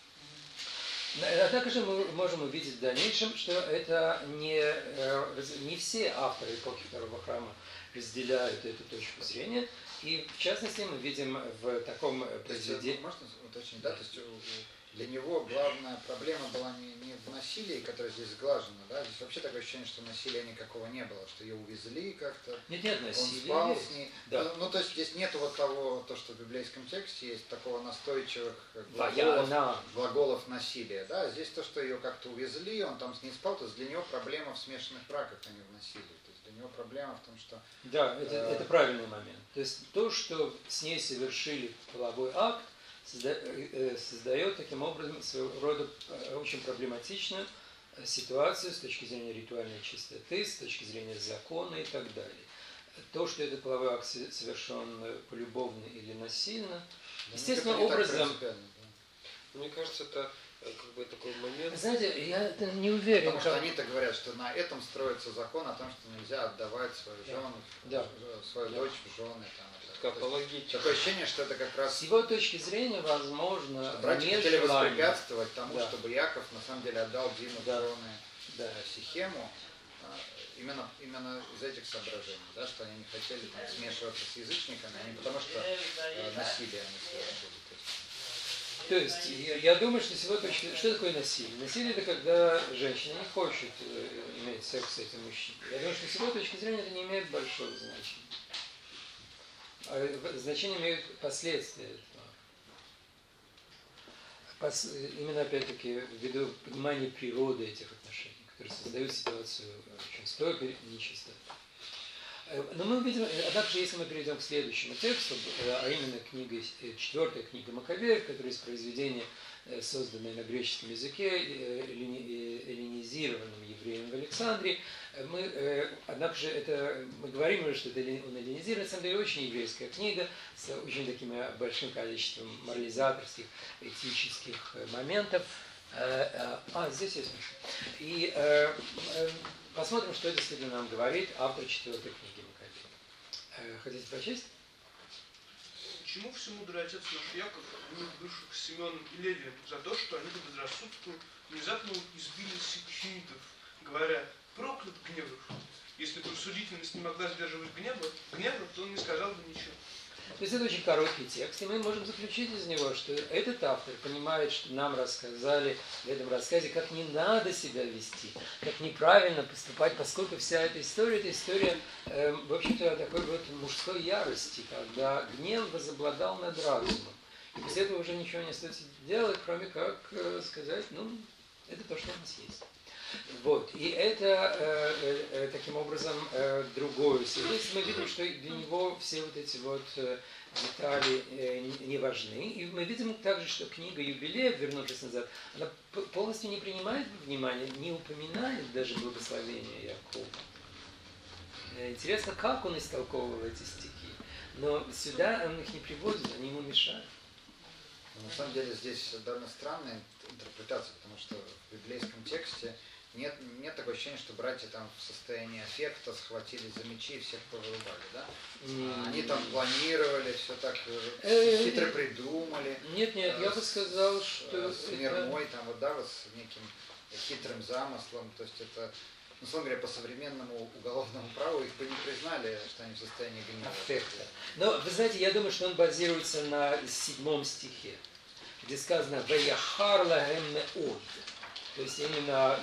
Однако же мы можем увидеть в дальнейшем, что это не, не все авторы эпохи Второго храма разделяют эту точку зрения. И в частности мы видим в таком произведении... Можно уточнить, да? То есть для него главная проблема была не, не в насилии, которое здесь сглажено, да? Здесь вообще такое ощущение, что насилия никакого не было, что ее увезли как-то. Нет, нет, насилие он спал есть. С ней. Да. Ну, ну, то есть здесь нету вот того, то, что в библейском тексте есть, такого настойчивых глаголов, да, глаголов насилия, да? Здесь то, что ее как-то увезли, он там с ней спал, то есть для него проблема в смешанных браках, а не в насилии. То есть для него проблема в том, что... Да, это, э... это правильный момент. То есть то, что с ней совершили половой акт, создает таким образом своего рода очень проблематичную ситуацию с точки зрения ритуальной чистоты, с точки зрения закона и так далее. То, что этот половой акт совершен полюбовно или насильно, естественным образом... Мне кажется, это как бы такой момент... Знаете, я это не уверен. Потому что они-то говорят, что на этом строится закон о том, что нельзя отдавать свою жену, да. свою да. дочь в жены. Там, Такое ощущение, что это как раз... С его точки зрения, возможно, что братья хотели воспрепятствовать тому, да. чтобы Яков на самом деле отдал Дину да. в жены да. Сихему, именно, именно из этих соображений, да, что они не хотели там, смешиваться с язычниками, а не потому что э, насилие они совершили. То есть, я, я думаю, что с его точки зрения... Что такое насилие? Насилие – это когда женщина не хочет э, иметь секс с этим мужчиной. Я думаю, что с его точки зрения это не имеет большого значения. Значение имеют последствия этого. Пос, именно опять-таки ввиду понимания природы этих отношений, которые создают ситуацию очень стойкой нечистоты. Но мы увидим, а также если мы перейдем к следующему тексту, а именно книга, четвертая книга Маккабеев, которая из произведения, созданное на греческом языке, эллинизированным евреем в Александрии, мы, однако же, это, мы говорим уже, что это он эллинизирован, на самом деле очень еврейская книга, с очень таким большим количеством морализаторских, этических моментов. А, здесь есть. И э, э, посмотрим, что действительно нам говорит автор четвертой книги Маккабеев. Э, хотите прочесть? Почему всемудрый отец наш Яков обвинил бывших Симеоном и Левием за то, что они по безрассудству внезапно избили сикхимитов, говоря: проклят гнев их. Если бы рассудительность не могла сдерживать гнева, гнева, то он не сказал бы ничего. То есть это очень короткий текст, и мы можем заключить из него, что этот автор понимает, что нам рассказали в этом рассказе, как не надо себя вести, как неправильно поступать, поскольку вся эта история, эта история, э, в общем-то, такой вот мужской ярости, когда гнев возобладал над разумом. И после этого уже ничего не остается делать, кроме как э, сказать, ну, это то, что у нас есть. Вот. И это э, э, таким образом э, другое свидетельство. Мы видим, что для него все вот эти вот э, детали э, не важны. И мы видим также, что книга Юбилеев, вернувшись назад, она полностью не принимает во внимание, не упоминает даже благословения Якова. Интересно, как он истолковывал эти стихи. Но сюда он их не приводит, они ему мешают. На самом деле здесь довольно странная интерпретация, потому что в библейском тексте нет, нет такого ощущения, что братья там в состоянии аффекта схватились за мечи и всех повырубали, да? Mm. Они там планировали, все так хитро придумали. Нет, нет, я бы сказал, что... С мирной, там вот, да, вот с неким хитрым замыслом, то есть это... Ну, словом говоря, по современному уголовному праву их бы не признали, что они в состоянии гнева. Аффекта. Но, вы знаете, я думаю, что он базируется на седьмом стихе, где сказано «Ваяхар лагем меод». То есть именно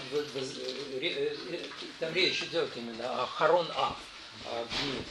там речь идет именно о Харон Ав, о гневе.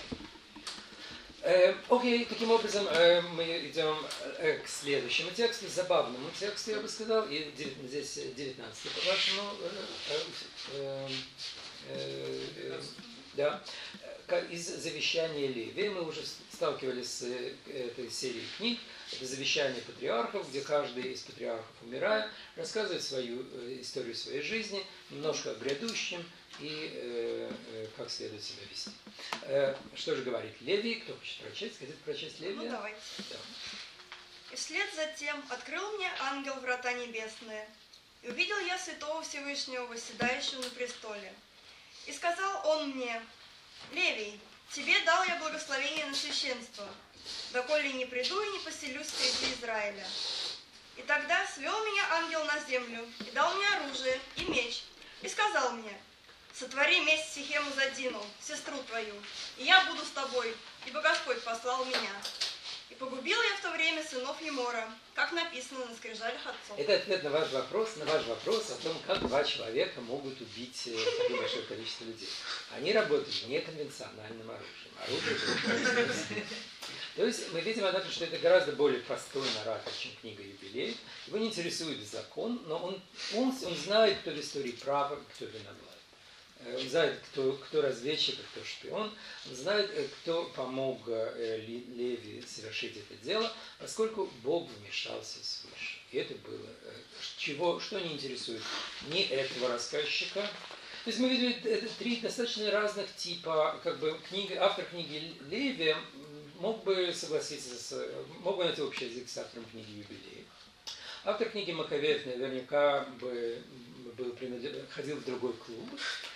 Э, окей, таким образом э, мы идем э, к следующему тексту, забавному тексту, я бы сказал, и здесь девятнадцатый, по-вашему, э, э, э, э, да, из завещания Левия. Мы уже сталкивались с этой серией книг. Это завещание патриархов, где каждый из патриархов, умирая, рассказывает свою историю своей жизни, немножко о грядущем и э, э, как следует себя вести. Э, что же говорит Левий? Кто хочет прочесть? Хотите прочесть Левия? Ну, давайте. Да. «И вслед за тем открыл мне ангел врата небесные, и увидел я святого Всевышнего, восседающего на престоле. И сказал он мне: Левий, тебе дал я благословение на священство, доколе не приду и не поселюсь среди Израиля. И тогда свел меня ангел на землю, и дал мне оружие и меч, и сказал мне: сотвори месть Сихему за Дину, сестру твою, и я буду с тобой, ибо Господь послал меня. И погубил я в то время сынов Емора, как написано на скрижалях отцов». Это ответ на ваш вопрос, на ваш вопрос о том, как два человека могут убить такое большое количество людей. Они работают неконвенциональным оружием. Оружие. То есть мы видим, однако, что это гораздо более простой наратор, чем книга Юбилеев. Его не интересует закон, но он, он, он знает, кто в истории прав, кто виноват. Он знает, кто, кто разведчик, кто шпион. Он знает, кто помог Леви совершить это дело, поскольку Бог вмешался свыше. И это было, чего, что не интересует ни этого рассказчика. То есть мы видим, это три достаточно разных типа, как бы книга, автор книги Леви мог бы согласиться, с, мог бы найти общий язык с автором книги Юбилеев. Автор книги Маковеев наверняка бы был, принадлеж... ходил в другой клуб.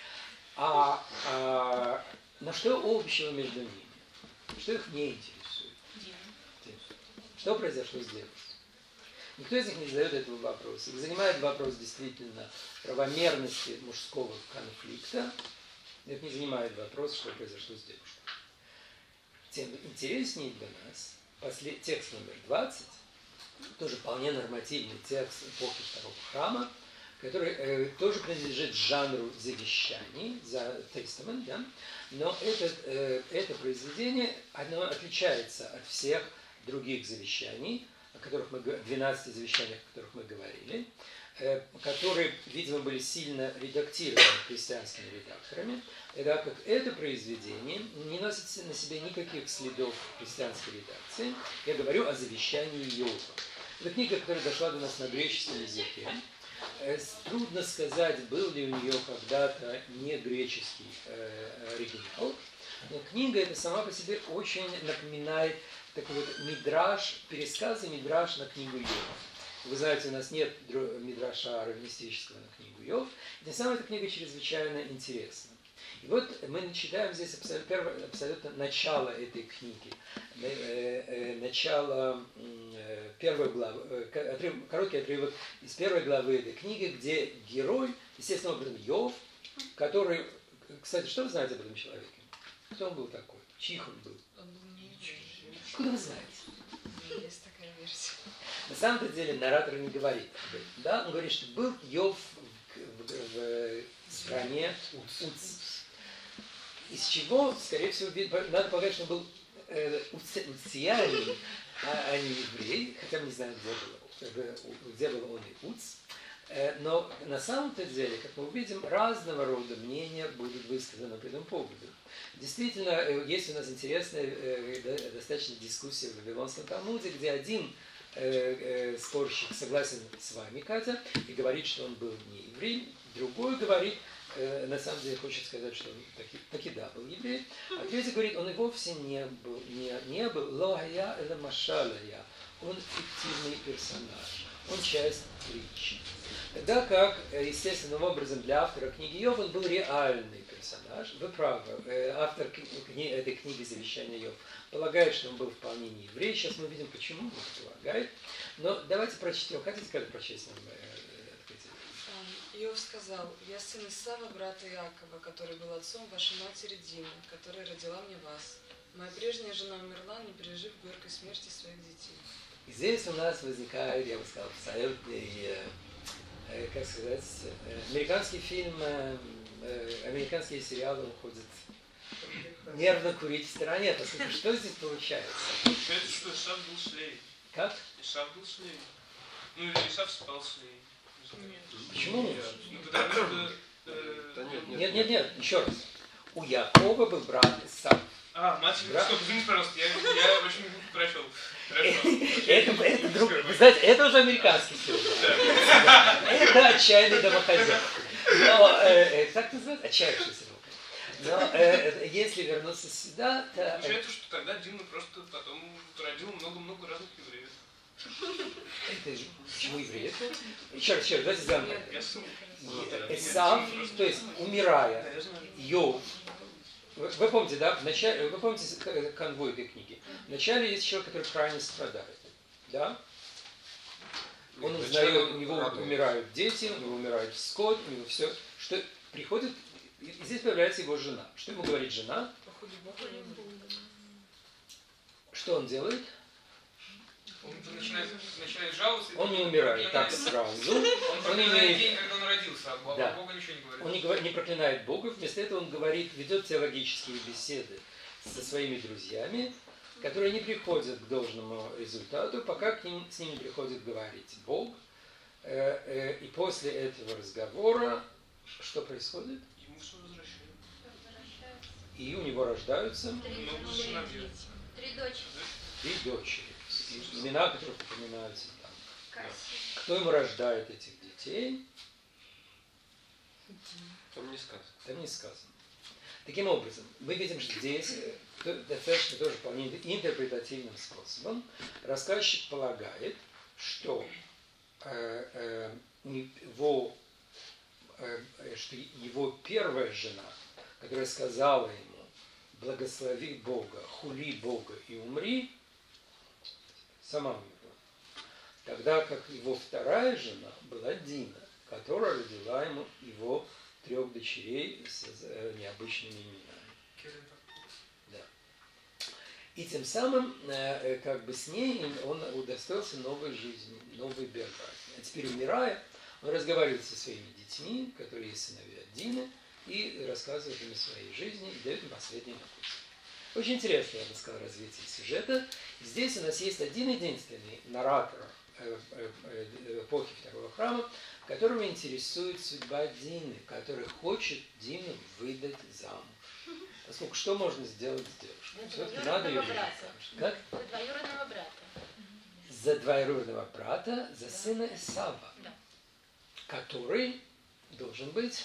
А, а на что общего между ними? Что их не интересует? Что произошло с девушкой? Никто из них не задает этого вопроса. Их занимает вопрос действительно правомерности мужского конфликта. Это не занимает вопрос, что произошло с девушкой. Тем интереснее для нас послед... текст номер двадцать, тоже вполне нормативный текст эпохи Второго храма, который э, тоже принадлежит жанру завещаний, за тестамент, да? Но этот, э, это произведение, оно отличается от всех других завещаний, о которых мы, двенадцати завещаниях, о которых мы говорили, э, которые, видимо, были сильно редактированы христианскими редакторами, и так как это произведение не носит на себе никаких следов христианской редакции. Я говорю о завещании Иова. Это книга, которая дошла до нас на греческом языке. Трудно сказать, был ли у нее когда-то не греческий э, оригинал, но книга эта сама по себе очень напоминает такой вот мидраш, пересказы мидраш на книгу Иова. Вы знаете, у нас нет мидраша раввинистического на книгу Иов, и тем самым эта книга чрезвычайно интересна. И вот мы читаем здесь абсолютно, абсолютно начало этой книги, начало первой главы, отрыв, короткий отрывок из первой главы этой книги, где герой, естественно, образом Иов, который, кстати, что вы знаете об этом человеке? Кто он был такой? Чьих он был? Он был не еврей. Откуда вы знаете? Есть такая версия. На самом деле наратор не говорит об этом. Да? Он говорит, что был Иов в, в, в стране Уц. Из чего, скорее всего, надо полагать, что он был э, уциянин, а, а не еврей, хотя мы не знаем, где был, где был он и Уц. Э, но на самом-то деле, как мы увидим, разного рода мнения будут высказаны по этому поводу. Действительно, э, есть у нас интересная э, достаточно дискуссия в Вавилонском Талмуде, где один э, э, спорщик согласен с вами, Катя, и говорит, что он был не еврей, другой говорит, на самом деле хочет сказать, что он таки, таки да, был еврей. А третий говорит, он и вовсе не был, не, не был логая или машалая. Он фиктивный персонаж, он часть притчи. Тогда как, естественным образом для автора книги Иов, он был реальный персонаж. Вы правы, автор кни, этой книги «Завещание Иов» полагает, что он был вполне не еврей. Сейчас мы видим, почему он полагает. Но давайте прочтем. Хотите как-то прочесть нам? Иов сказал: «Я сын Исава, брата Иакова, который был отцом вашей матери Дины, которая родила мне вас. Моя прежняя жена умерла, не пережив горькой смерти своих детей». И здесь у нас возникает, я бы сказал, абсолютный э, как сказать, э, американский фильм, э, э, американские сериалы уходят нервно курить в стороне. Поскольку что здесь получается? Получается, что Исав был с Леей. Как? Исав был с Леей. Ну или Исав спал с Леей. Почему нет? Ну потому что... Э, Да нет, нет, Нет, нет, нет, еще раз. У Якова был брат Исав. А, мать, Брат. стоп, извините, пожалуйста, я, я очень прочел. Это, это друг, вы знаете, это уже американский сюжет. Это отчаянный домохозяин. Но, э, э, так называется, отчаявшийся домохозяин. Но э, если вернуться сюда, то... Получается, что тогда Дима просто потом родил много-много разных евреев. Это же, почему евреев? Еще раз, еще раз, давайте заново. Я сын. Исав, то есть умирая, Йов. Вы, вы помните, да, в начале, вы помните конвой этой книги? Вначале есть человек, который крайне страдает, да? Он узнает, у него умирают дети, у него умирает скот, у него все, что приходит, и здесь появляется его жена. Что ему говорит жена? Что он делает? Он начинает, начинает жаловаться. Он не умирает так сразу. Он Он проклинает имеет... день, когда он родился, а Да. Бога ничего не говорит. Он не, говорит, не проклинает Бога, вместо этого он говорит, ведет теологические беседы со своими друзьями, которые не приходят к должному результату, пока к ним, с ними приходит говорить Бог. Э, э, и после этого разговора что происходит? Ему все возвращают. И у него рождаются Много сыновей. Три дочери. три дочери, имена которых упоминаются там. Кто ему рождает этих детей? Там не сказано. Там не сказано. Таким образом, мы видим, что здесь э, достаточно тоже вполне интерпретативным способом рассказчик полагает, что, э, э, его, э, что его первая жена, которая сказала ему «благослови Бога, хули Бога и умри», сама умерла. Тогда как его вторая жена была Дина, которая родила ему его трех дочерей с э, необычными именами. Да. И тем самым, э, как бы с ней он удостоился новой жизни, новой биографии. А теперь, умирая, он разговаривает со своими детьми, которые есть сыновья Дины, и рассказывает им о своей жизни, и дает им последние напутствия. Очень интересно, я бы сказал, развитие сюжета. Здесь у нас есть один единственный наратор эпохи Второго храма, которого интересует судьба Дины, который хочет Дину выдать замуж. Поскольку что можно сделать с девушкой? Все-таки надо ее выдать. Как? За двоюродного брата. За двоюродного брата, за сына Исава, Да. который должен быть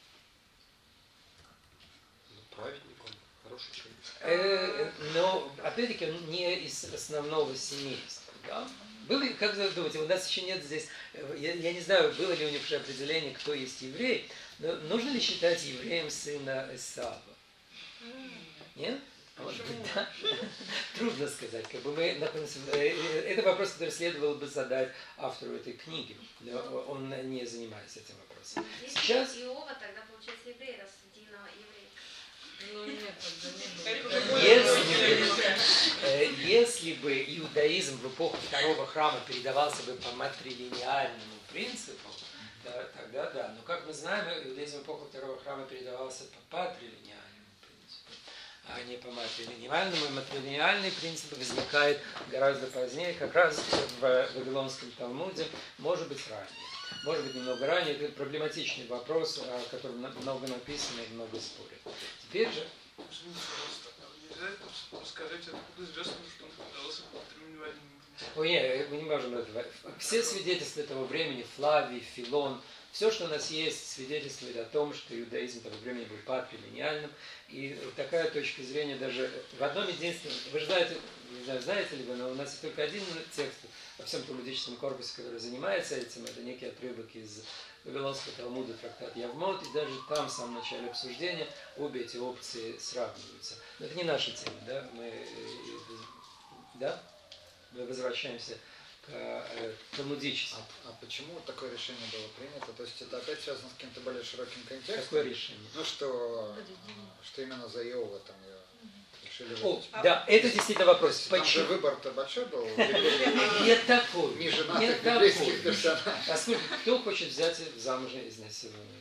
Ну, праведник он, хороший человек. Э, но, опять-таки, он не из основного семейства. Да? Было, как вы думаете, у нас еще нет здесь, я, я не знаю, было ли у них уже определение, кто есть еврей, но нужно ли считать евреем сына Исава? Нет? Вот, да? Трудно сказать. Как бы мы находимся... Это вопрос, который следовало бы задать автору этой книги, но он не занимается этим вопросом. Сейчас... Иова тогда получается еврей, раз Дина еврей. Ну нет, тогда не было. Если, если бы иудаизм в эпоху Второго храма передавался бы по матрилиниальному принципу, да, тогда да. Но как мы знаем, иудаизм в эпоху Второго храма передавался по патрилиниальному принципу, а не по матрилиниальному. И матрилиниальный принцип возникает гораздо позднее, как раз в Вавилонском Талмуде, может быть ранее. Может быть, немного ранее. Это проблематичный вопрос, о котором много написано и много спорят. Теперь же... Извините, пожалуйста, нельзя рассказать, откуда известно, что он пытался подтримливать. Ой, нет, мы не можем этого. Все свидетельства этого времени, Флавий, Филон, все, что у нас есть, свидетельствует о том, что иудаизм того времени был патрилиниальным. И такая точка зрения даже в одном единственном... Вы же знаете, не знаю, знаете ли вы, но у нас есть только один текст во всем талмудическом корпусе, который занимается этим. Это некий отрывок из Вавилонского Талмуда, трактат Явмот. И даже там, в самом начале обсуждения, обе эти опции сравниваются. Но это не наша тема, да? Мы... Да? Мы возвращаемся к э, талмудическому. А, а почему такое решение было принято? То есть это опять связано с каким-то более широким контекстом? Какое решение? Ну что, что именно за Иова там ее решили решили О, выйти? да, это действительно вопрос. Там же Почему? выбор-то большой был. Нет такой. Не женатых Нет библейских такой. персонажей. Поскольку кто хочет взять замуж за изнасилованную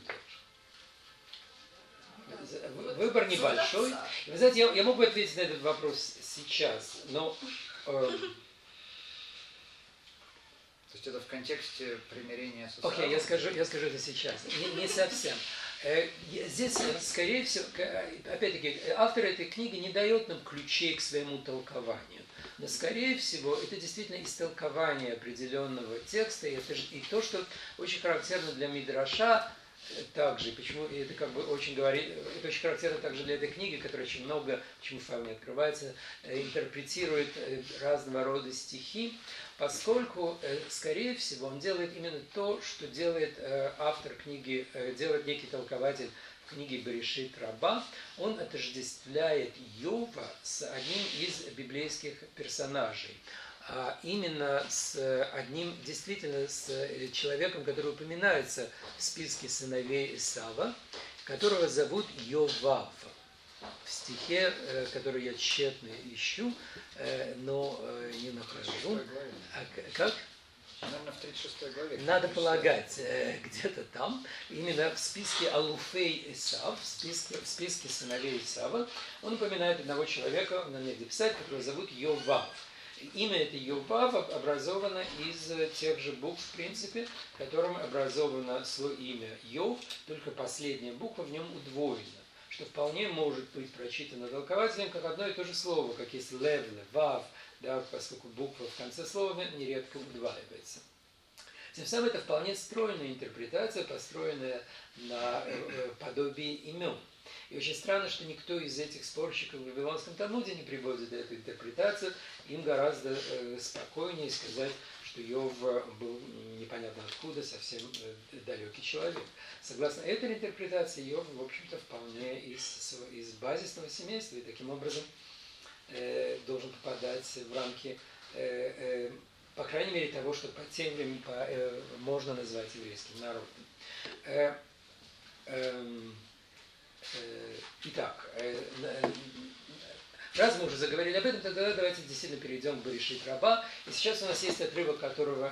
девушку? Выбор небольшой. Вы знаете, я, я могу ответить на этот вопрос сейчас, но... Э, То есть это в контексте примирения со Окей, okay, я скажу, я скажу это сейчас. Не, не совсем. Здесь, скорее всего, опять-таки, автор этой книги не дает нам ключей к своему толкованию. Но, скорее всего, это действительно истолкование определенного текста, и, это же, и то, что очень характерно для Мидраша, также, почему это как бы очень говорит, это очень характерно также для этой книги, которая очень много, почему Фами открывается, интерпретирует разного рода стихи, поскольку, скорее всего, он делает именно то, что делает автор книги, делает некий толкователь в книге Берешит Раба. Он отождествляет Йова с одним из библейских персонажей. А именно с одним, действительно, с человеком, который упоминается в списке сыновей Исава, которого зовут Йовав. В стихе, который я тщетно ищу, но не нахожу. А как? Наверное, в тридцать шестой главе. Надо полагать, где-то там, именно в списке Алуфей Исав, в списке, в списке сыновей Исава, он упоминает одного человека, надо негде писать, которого зовут Йовав. Имя это Йовав образовано из тех же букв, в принципе, которым образовано свое имя Йов, только последняя буква в нем удвоена, что вполне может быть прочитано толкователем как одно и то же слово, как есть левле, вав, да, поскольку буква в конце слова нередко удваивается. Тем самым это вполне стройная интерпретация, построенная на подобии имен. И очень странно, что никто из этих спорщиков в Вавилонском Талмуде не приводит эту интерпретацию. Им гораздо э, спокойнее сказать, что Йов был непонятно откуда, совсем э, далекий человек. Согласно этой интерпретации, Йов, в общем-то, вполне из, из базисного семейства, и таким образом э, должен попадать в рамки, э, э, по крайней мере, того, что по тем временам по, э, можно назвать еврейским народом. Э, э, Итак, раз мы уже заговорили об этом, тогда давайте действительно перейдем к Берешит Раба. И сейчас у нас есть отрывок, которого...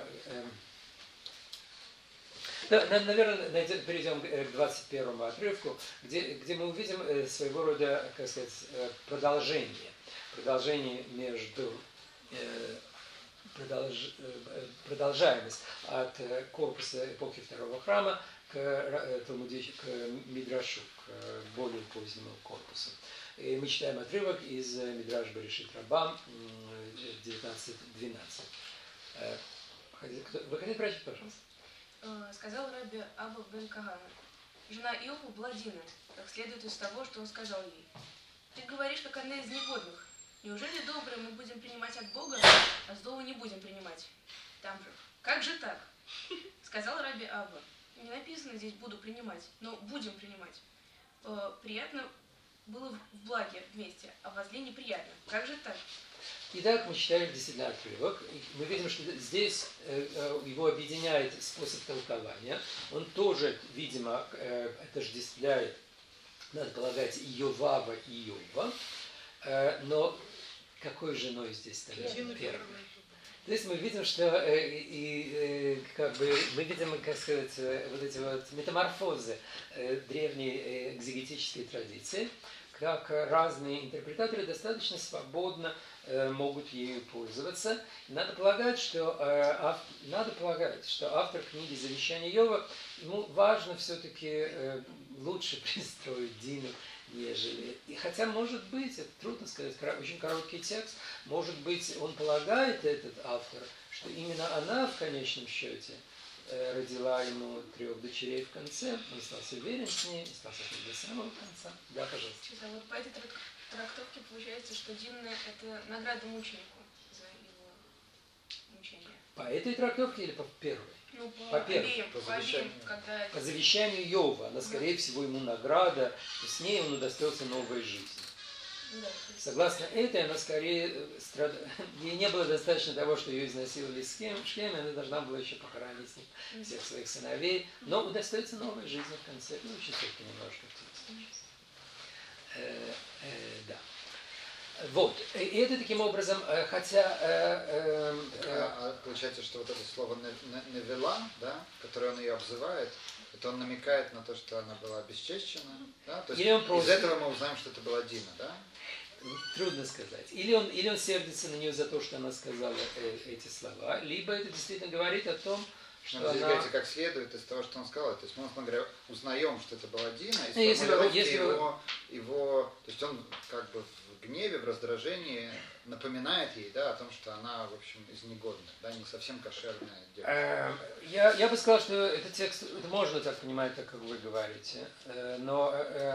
Да, наверное, перейдем к двадцать первому отрывку, где, где мы увидим своего рода, как сказать, продолжение. Продолжение между... Продолж, продолжаемость от корпуса эпохи Второго храма к, Талмуде, к Мидрашу, к более позднему корпусу. И мы читаем отрывок из Мидраш Берешит Раба девятнадцать двенадцать. Вы хотите прочитать, пожалуйста? Сказал Раби Абба бен Кагана: жена Иова была Дина, как следует из того, что он сказал ей. Ты говоришь, как одна из негодных. Неужели доброе мы будем принимать от Бога, а злого не будем принимать? Там же. Как же так? Сказал Раби Абба. Не написано здесь «буду принимать», но «будем принимать». Э, приятно было в благе вместе, а во зле неприятно. Как же так? Итак, мы читаем действительно отрывок. Мы видим, что здесь э, его объединяет способ толкования. Он тоже, видимо, э, отождествляет, надо полагать, Йовава и Йова. Э, но какой женой здесь становится первой? То есть мы видим, что э, и, э, как бы, мы видим, как сказать, э, вот эти вот метаморфозы э, древней э, экзегетической традиции, как разные интерпретаторы достаточно свободно э, могут ею пользоваться. Надо полагать, что, э, ав, надо полагать, что автор книги «Завещание Йова», ему важно все-таки э, лучше пристроить Дину, нежели... И хотя, может быть, это трудно сказать, очень короткий текст, может быть, он полагает, этот автор, что именно она в конечном счете э, родила ему трех дочерей в конце, он остался верен с ней, остался до самого конца. Да, пожалуйста. А вот по этой трактовке получается, что Дина – это награда мученику за его мучение. По этой трактовке или по первой? Ну, по, по первой. Обеим, по, по, обеим, когда... по завещанию Йова, она, скорее всего, ему награда, и с ней он удостоился новой жизни. Да. Согласно этой, она скорее страд... ей не было достаточно того, что ее изнасиловали в Шхеме, она должна была еще похоронить с ним всех своих сыновей, но удостоится новой жизни в конце. Ну, очень все-таки немножко в э, э, да. Вот. И это таким образом, хотя... Э, э, а, получается, что вот это слово «невела», да, которое он ее обзывает, это он намекает на то, что она была обесчещена, да? То есть из просто... этого мы узнаем, что это была Дина, да? Трудно сказать. Или он, или он сердится на нее за то, что она сказала э, эти слова, либо это действительно говорит о том, что но здесь, она... говорите, как следует из того, что он сказал. То есть мы, условно говоря, узнаем, что это была Дина, из если формулировки если его, его... То есть он как бы в гневе, в раздражении напоминает ей, да, о том, что она, в общем, из негодных, да, не совсем кошерная девушка. Я, я бы сказал, что этот текст, это можно так понимать, так как вы говорите, но...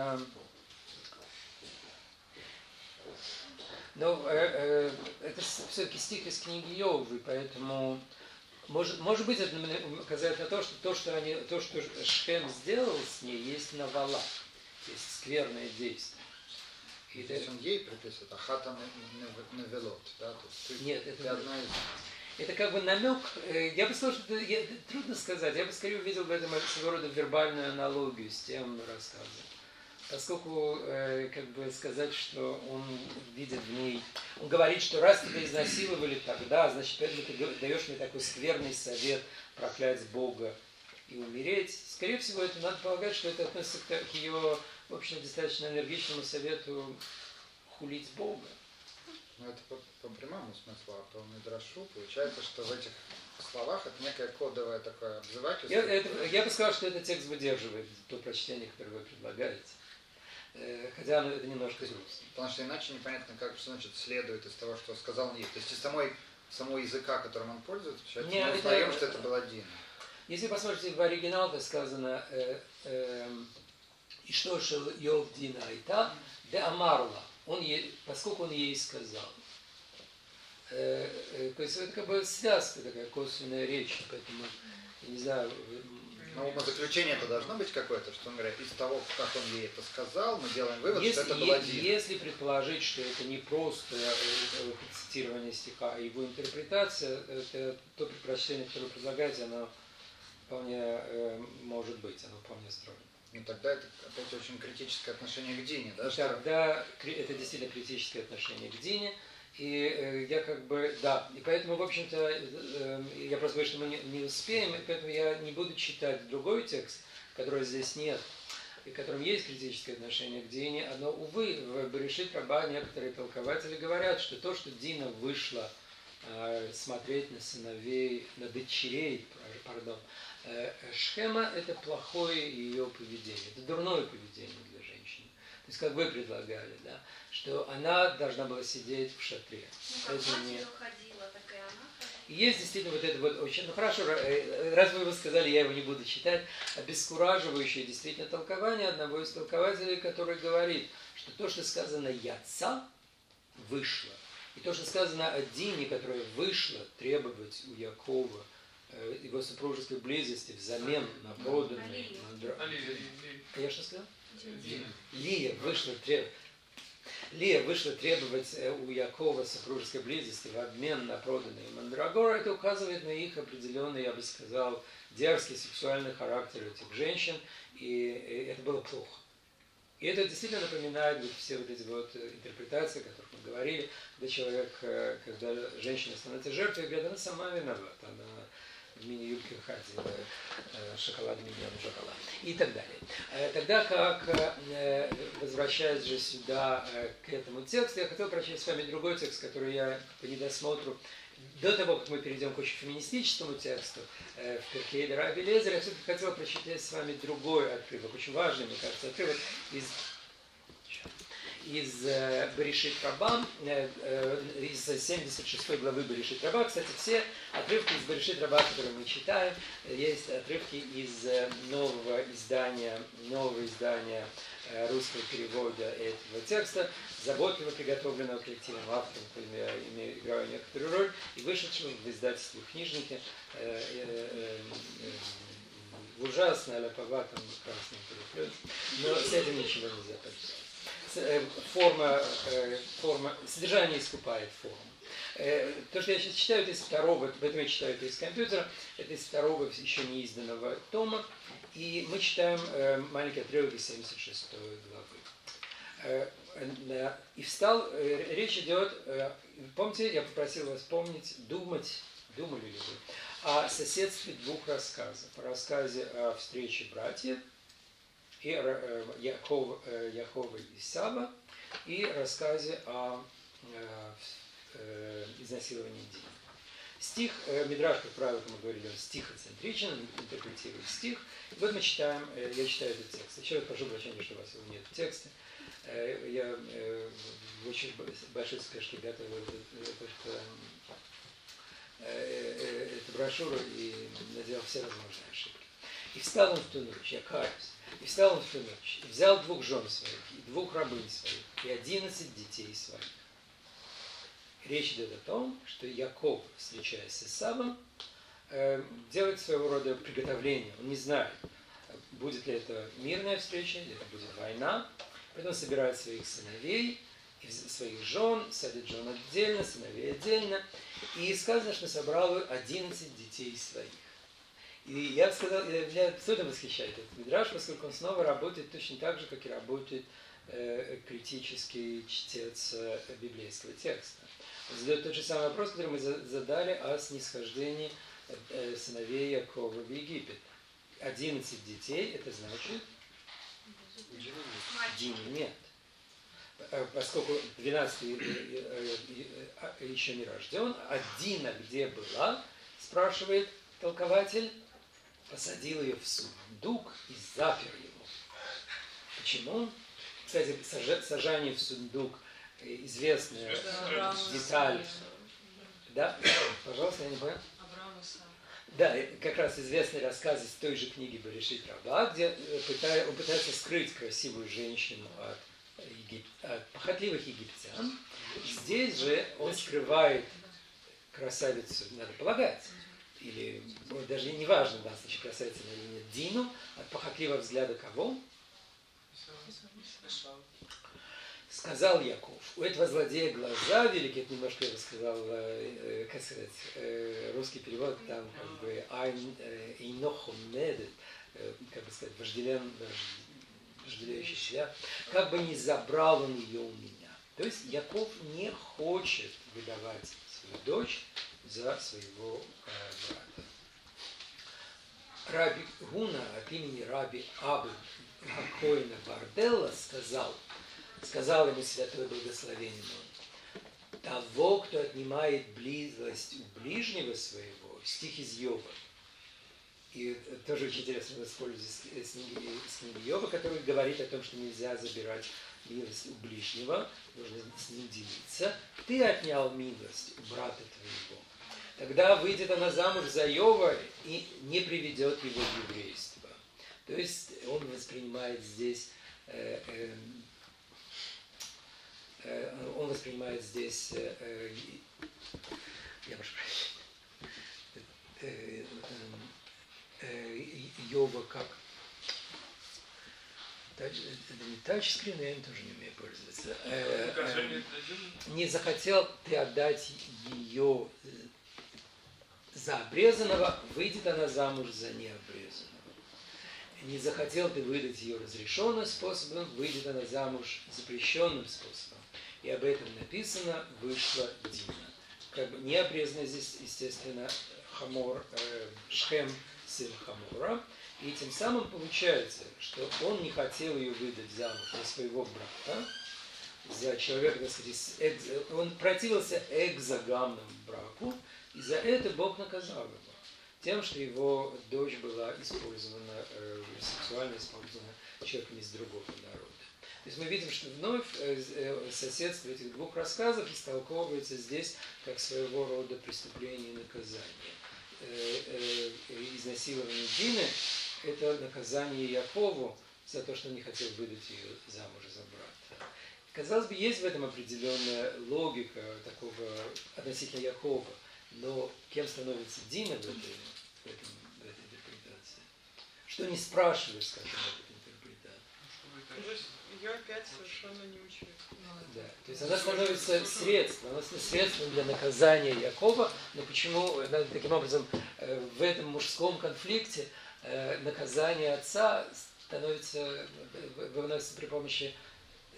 Но э, э, это все-таки стих из книги Йовы, поэтому может, может быть это указывает на то, что то, что они, то, что Шхем сделал с ней, есть навала, есть скверное действие. И то есть он ей приписывает, а хата навелот, да? То есть ты, нет, ты это одна из... Это как бы намек, я бы сказал, что это, я, трудно сказать, я бы скорее увидел в этом своего рода вербальную аналогию с тем рассказом. Поскольку, э, как бы сказать, что он видит в ней, он говорит, что раз тебя изнасиловали тогда, значит, поэтому ты даешь мне такой скверный совет проклять Бога и умереть. Скорее всего, это надо полагать, что это относится к, к ее, в общем, достаточно энергичному совету хулить Бога. Ну, это по, по прямому смыслу, а по Мидрашу получается, что в этих словах это некое кодовое такое обзывательство. Я, это, я бы сказал, что этот текст выдерживает то прочтение, которое вы предлагаете. Хотя это немножко грустно. Потому что иначе непонятно, как, что значит следует из того, что сказал он ей. То есть из самой, самого языка, которым он пользуется, мы это, узнаем, что это была Дина. Если посмотрите в оригинал, то сказано «И что же Йов Дина Айта, де Амарла». Он ей, поскольку он ей сказал. То есть это как бы связка такая, косвенная речь, поэтому, я не знаю... Но умозаключение это должно быть какое-то, что он говорит, из того, как он ей это сказал, мы делаем вывод, если, что это была Дина. Если предположить, что это не просто цитирование стиха, а его интерпретация, это то прочтение, которое вы предлагаете, оно вполне э, может быть, оно вполне стройно. Ну тогда это опять очень критическое отношение к Дине, да? И что... Тогда это действительно критическое отношение к Дине. И э, я как бы, да, и поэтому, в общем-то, э, я просто боюсь, что мы не, не успеем, и поэтому я не буду читать другой текст, которого здесь нет, и в котором есть критическое отношение к Дине. Но, увы, в Берешит Раба некоторые толкователи говорят, что то, что Дина вышла э, смотреть на сыновей, на дочерей, пардон, э, Шхема, это плохое ее поведение, это дурное поведение для женщины. То есть, как вы предлагали, да, что она должна была сидеть в шатре. Ну, как мать ее ходила, так и она ходила. И есть действительно вот это вот очень, ну хорошо, раз вы его сказали, я его не буду читать, обескураживающее действительно толкование одного из толкователей, который говорит, что то, что сказано Яца, вышло, и то, что сказано о Дине, которая вышла требовать у Якова его супружеской близости взамен на проданный... Я что сказал? Лия вышла требовать... Лия вышла требовать у Якова супружеской близости в обмен на проданный мандрагор. Это указывает на их определенный, я бы сказал, дерзкий сексуальный характер этих женщин, и это было плохо. И это действительно напоминает вот все вот эти вот интерпретации, о которых мы говорили, когда человек, когда женщина становится жертвой, говорит, она сама виновата, она в мини-юбке ходила, шоколад миллион шоколад и так далее. Тогда как, возвращаясь же сюда к этому тексту, я хотел прочесть с вами другой текст, который я по недосмотру, до того, как мы перейдем к очень феминистическому тексту, в Перкей де Раби Элиэзер, я все-таки хотел прочитать с вами другой отрывок, очень важный, мне кажется, отрывок из... из Берешит Раба, из семьдесят шестой главы Берешит Раба. Кстати, все отрывки из Берешит Раба, которые мы читаем, есть отрывки из нового издания, нового издания русского перевода этого текста, заботливо приготовленного коллективом автором, в котором я имею, играю некоторую роль, и вышедшего в издательстве «Книжники» в ужасно ляповатом красном переплете, но с этим ничего нельзя поделать. Форма, форма, содержание искупает форму. То, что я сейчас читаю, это из второго, поэтому я читаю это из компьютера, это из второго еще не изданного тома, и мы читаем маленький отрывок из семьдесят шестой главы. и встал, речь идет, помните, я попросил вас помнить, думать, думали ли вы, о соседстве двух рассказов. О рассказе о встрече братьев, и Якова, Якова и Исава, и рассказе о изнасиловании Дины. Стих, Мидраш, как правило, как мы говорили, он стихоцентричен, он интерпретирует стих. И вот мы читаем, я читаю этот текст. Еще раз прошу прощения, что у вас его нет в тексте. Я в очень большой спешке готовил эту брошюру и наделал все возможные ошибки. И встал он в ту ночь, я каюсь, и встал он в ту ночь, и взял двух жен своих, и двух рабынь своих, и одиннадцать детей своих. Речь идет о том, что Яков, встречаясь с Исавом, делает своего рода приготовление. Он не знает, будет ли это мирная встреча, или это будет война. Поэтому собирает своих сыновей, своих жен, садит жен отдельно, сыновей отдельно. И сказано, что собрал одиннадцать детей своих. И я сказал, меня абсолютно восхищает этот мидраш, поскольку он снова работает точно так же, как и работает э, критический чтец э, библейского текста. Он задает тот же самый вопрос, который мы задали о снисхождении э, сыновей Якова в Египет. одиннадцать детей, это значит... Дины нет. Поскольку двенадцатый еще не рожден, а Дина где была, спрашивает толкователь, посадил ее в сундук и запер его. Почему? Кстати, сажание в сундук известная деталь. Да? Пожалуйста, я не понял. Да, как раз известный рассказ из той же книги Берешит Раба, где он пытается скрыть красивую женщину от, егип... от похотливых египтян. Здесь же он скрывает красавицу, надо полагать, или даже не важно, в данном случае красавица или нет, Дину, от похотливого взгляда кого? Сказал Яков, у этого злодея глаза великие, это немножко я бы сказал, э, как сказать, э, русский перевод, там как бы «айнохомнедет», э, как бы сказать, вожделен, вожделяющий себя, как бы не забрал он ее у меня. То есть Яков не хочет выдавать свою дочь за своего э, брата. Раби Гуна от имени Раби Абы Хакоина Барделла сказал, сказал ему святой благословенный он, того, кто отнимает близость у ближнего своего, стих из Йова. И тоже очень интересно, он использует с книги Йова, который говорит о том, что нельзя забирать милость у ближнего, нужно с ним делиться. Ты отнял милость у брата твоего. Тогда выйдет она замуж за Йова и не приведет его в еврейство. То есть он воспринимает здесь э, э, он воспринимает здесь, я прошу прощения, Йова как не тачскрин, я им тоже не умею пользоваться. Не захотел ты отдать ее за обрезанного, выйдет она замуж за необрезанного. Не захотел ты выдать ее разрешенным способом, выйдет она замуж запрещенным способом. И об этом написано, вышла Дина. Как бы необрезанно здесь, естественно, Хамор, э, Шхем, сын Хамора. И тем самым получается, что он не хотел ее выдать замуж за своего брата, за человека, так сказать, экзо, он противился экзогамному браку, и за это Бог наказал его тем, что его дочь была использована, э, сексуально использована человеком из другого народа. То есть мы видим, что вновь соседство этих двух рассказов истолковывается здесь как своего рода преступление и наказание. Изнасилование Дины – это наказание Якову за то, что он не хотел выдать ее замуж за брата. Казалось бы, есть в этом определенная логика такого относительно Якова, но кем становится Дина в этой, в этой, в этой интерпретации? Что не спрашивает, скажем, в этой интерпретации? Ее опять совершенно не учили. Да. То есть она становится средством, она становится средством для наказания Якова, но почему таким образом в этом мужском конфликте наказание отца становится, выносится при помощи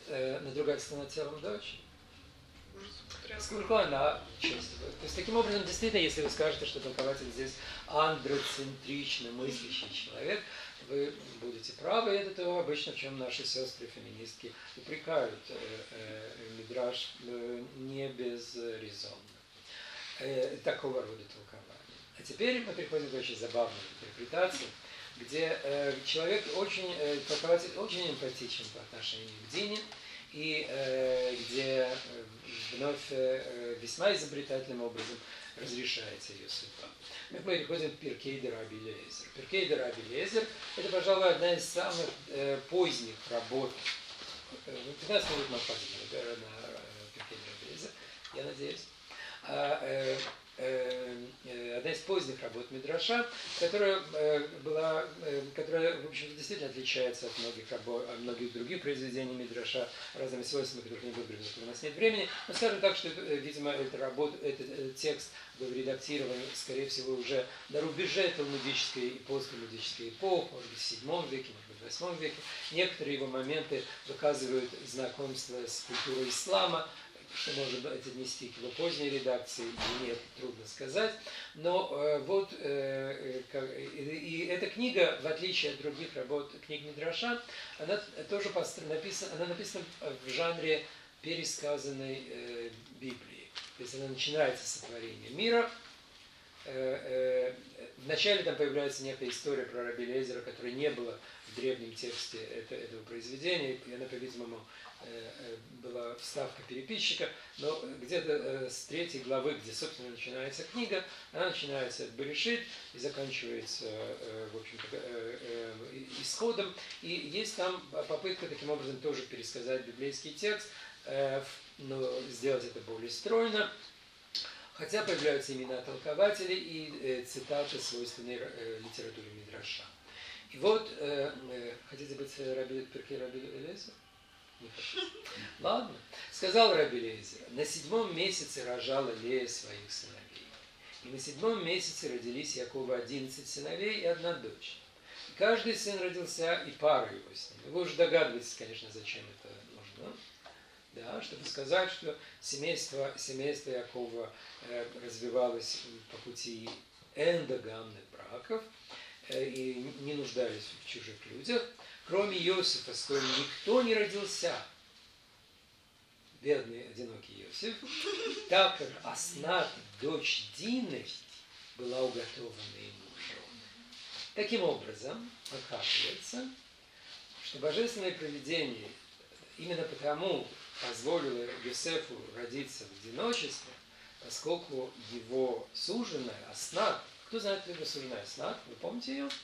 э, надругательство над телом дочери. Поскольку она чувствует. То есть, таким образом, действительно, если вы скажете, что толкователь здесь андроцентрично мыслящий человек, вы будете правы, и это то обычно, в чем наши сестры-феминистки упрекают э, э, Мидраш э, не безрезонно. Э, такого рода толкования. А теперь мы приходим к очень забавной интерпретации, где э, человек очень, э, толкователь очень эмпатичен по отношению к Дине, и э, где э, вновь э, весьма изобретательным образом разрешается ее судьба. Мы переходим к Пиркей де Раби Элиэзер. Пиркей де Раби Элиэзер – это, пожалуй, одна из самых э, поздних работ. пятнадцать минут на память на Пиркей де Раби Элиэзер, я надеюсь. А, э, э, одна из поздних работ Мидраша, которая э, была, э, которая, в общем-то, действительно отличается от многих, работ, от многих других произведений Мидраша разными свойствами, которых не выберем, у нас нет времени. Но скажем так, что, видимо, эта работа, этот, этот текст был редактирован, скорее всего, уже на рубеже талмудической и постталмудической эпохи, может быть, в седьмом веке, может быть, в восьмом веке. Некоторые его моменты доказывают знакомство с культурой ислама, что может отнести к его поздней редакции, мне трудно сказать. Но э, вот, э, как, и, и эта книга, в отличие от других работ книг Мидраша, она тоже написана, она написана в жанре пересказанной э, Библии. То есть она начинается с сотворения мира. Э, э, вначале там появляется некая история про Раби Элиэзера, которой не было в древнем тексте это, этого произведения, и она, по-видимому, была вставка переписчика, но где-то с третьей главы, где, собственно, начинается книга, она начинается от Берешит и заканчивается, в общем-то, исходом. И есть там попытка таким образом тоже пересказать библейский текст, но сделать это более стройно. Хотя появляются имена толкователей и цитаты, свойственные литературе Мидраша. И вот, хотите быть Раби Пиркей Раби Элиэзер? Не хочу. Ладно. Сказал Раби Элиэзер: на седьмом месяце рожала Лея своих сыновей. И на седьмом месяце родились Якову одиннадцать сыновей и одна дочь. И каждый сын родился, и пара его с ним. Вы уже догадываетесь, конечно, зачем это нужно. Да, чтобы сказать, что семейство, семейство Якова э, развивалось по пути эндогамных браков э, и не нуждались в чужих людях. Кроме Иосифа, с которым никто не родился, бедный, одинокий Иосиф, так как Аснат, дочь Дины, была уготована ему в жены. Таким образом, оказывается, что божественное провидение именно потому позволило Иосифу родиться в одиночестве, поскольку его суженая Аснат, кто знает, кто его суженая Аснат, вы помните ее?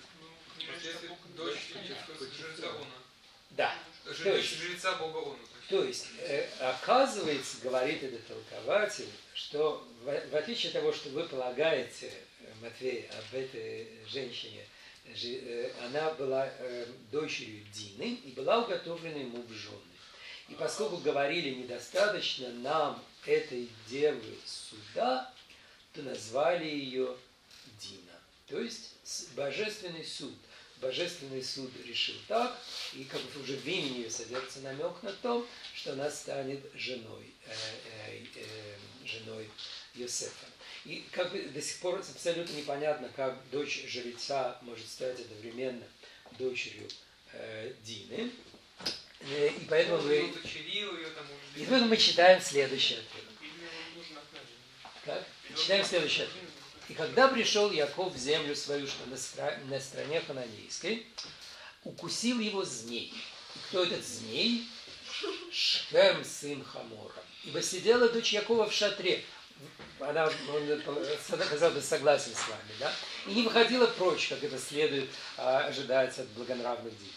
Дочь жреца Она. Да. Дочь жреца Бога Она. То есть, э, оказывается, говорит этот толкователь, что в, в отличие от того, что вы полагаете, Матвей, об этой женщине, жи, э, она была э, дочерью Дины и была уготовлена ему в жены. И поскольку говорили недостаточно нам этой девы суда, то назвали ее Дина. То есть божественный суд. Божественный суд решил так, и как бы уже в имени ее содержится намек на то, что она станет женой, э, э, э, женой Иосифа. И как бы до сих пор абсолютно непонятно, как дочь жреца может стать одновременно дочерью э, Дины. И поэтому мы, и поэтому мы читаем следующий ответ. Как? Читаем следующий ответ. И когда пришел Яков в землю свою, что на, стра... на стране хананейской, укусил его змей. И кто этот змей? Шхем, сын Хамора. Ибо сидела дочь Якова в шатре. Она, он, казалось бы, согласен с вами, да? И не выходила прочь, как это следует а, ожидать от благонравных девиц.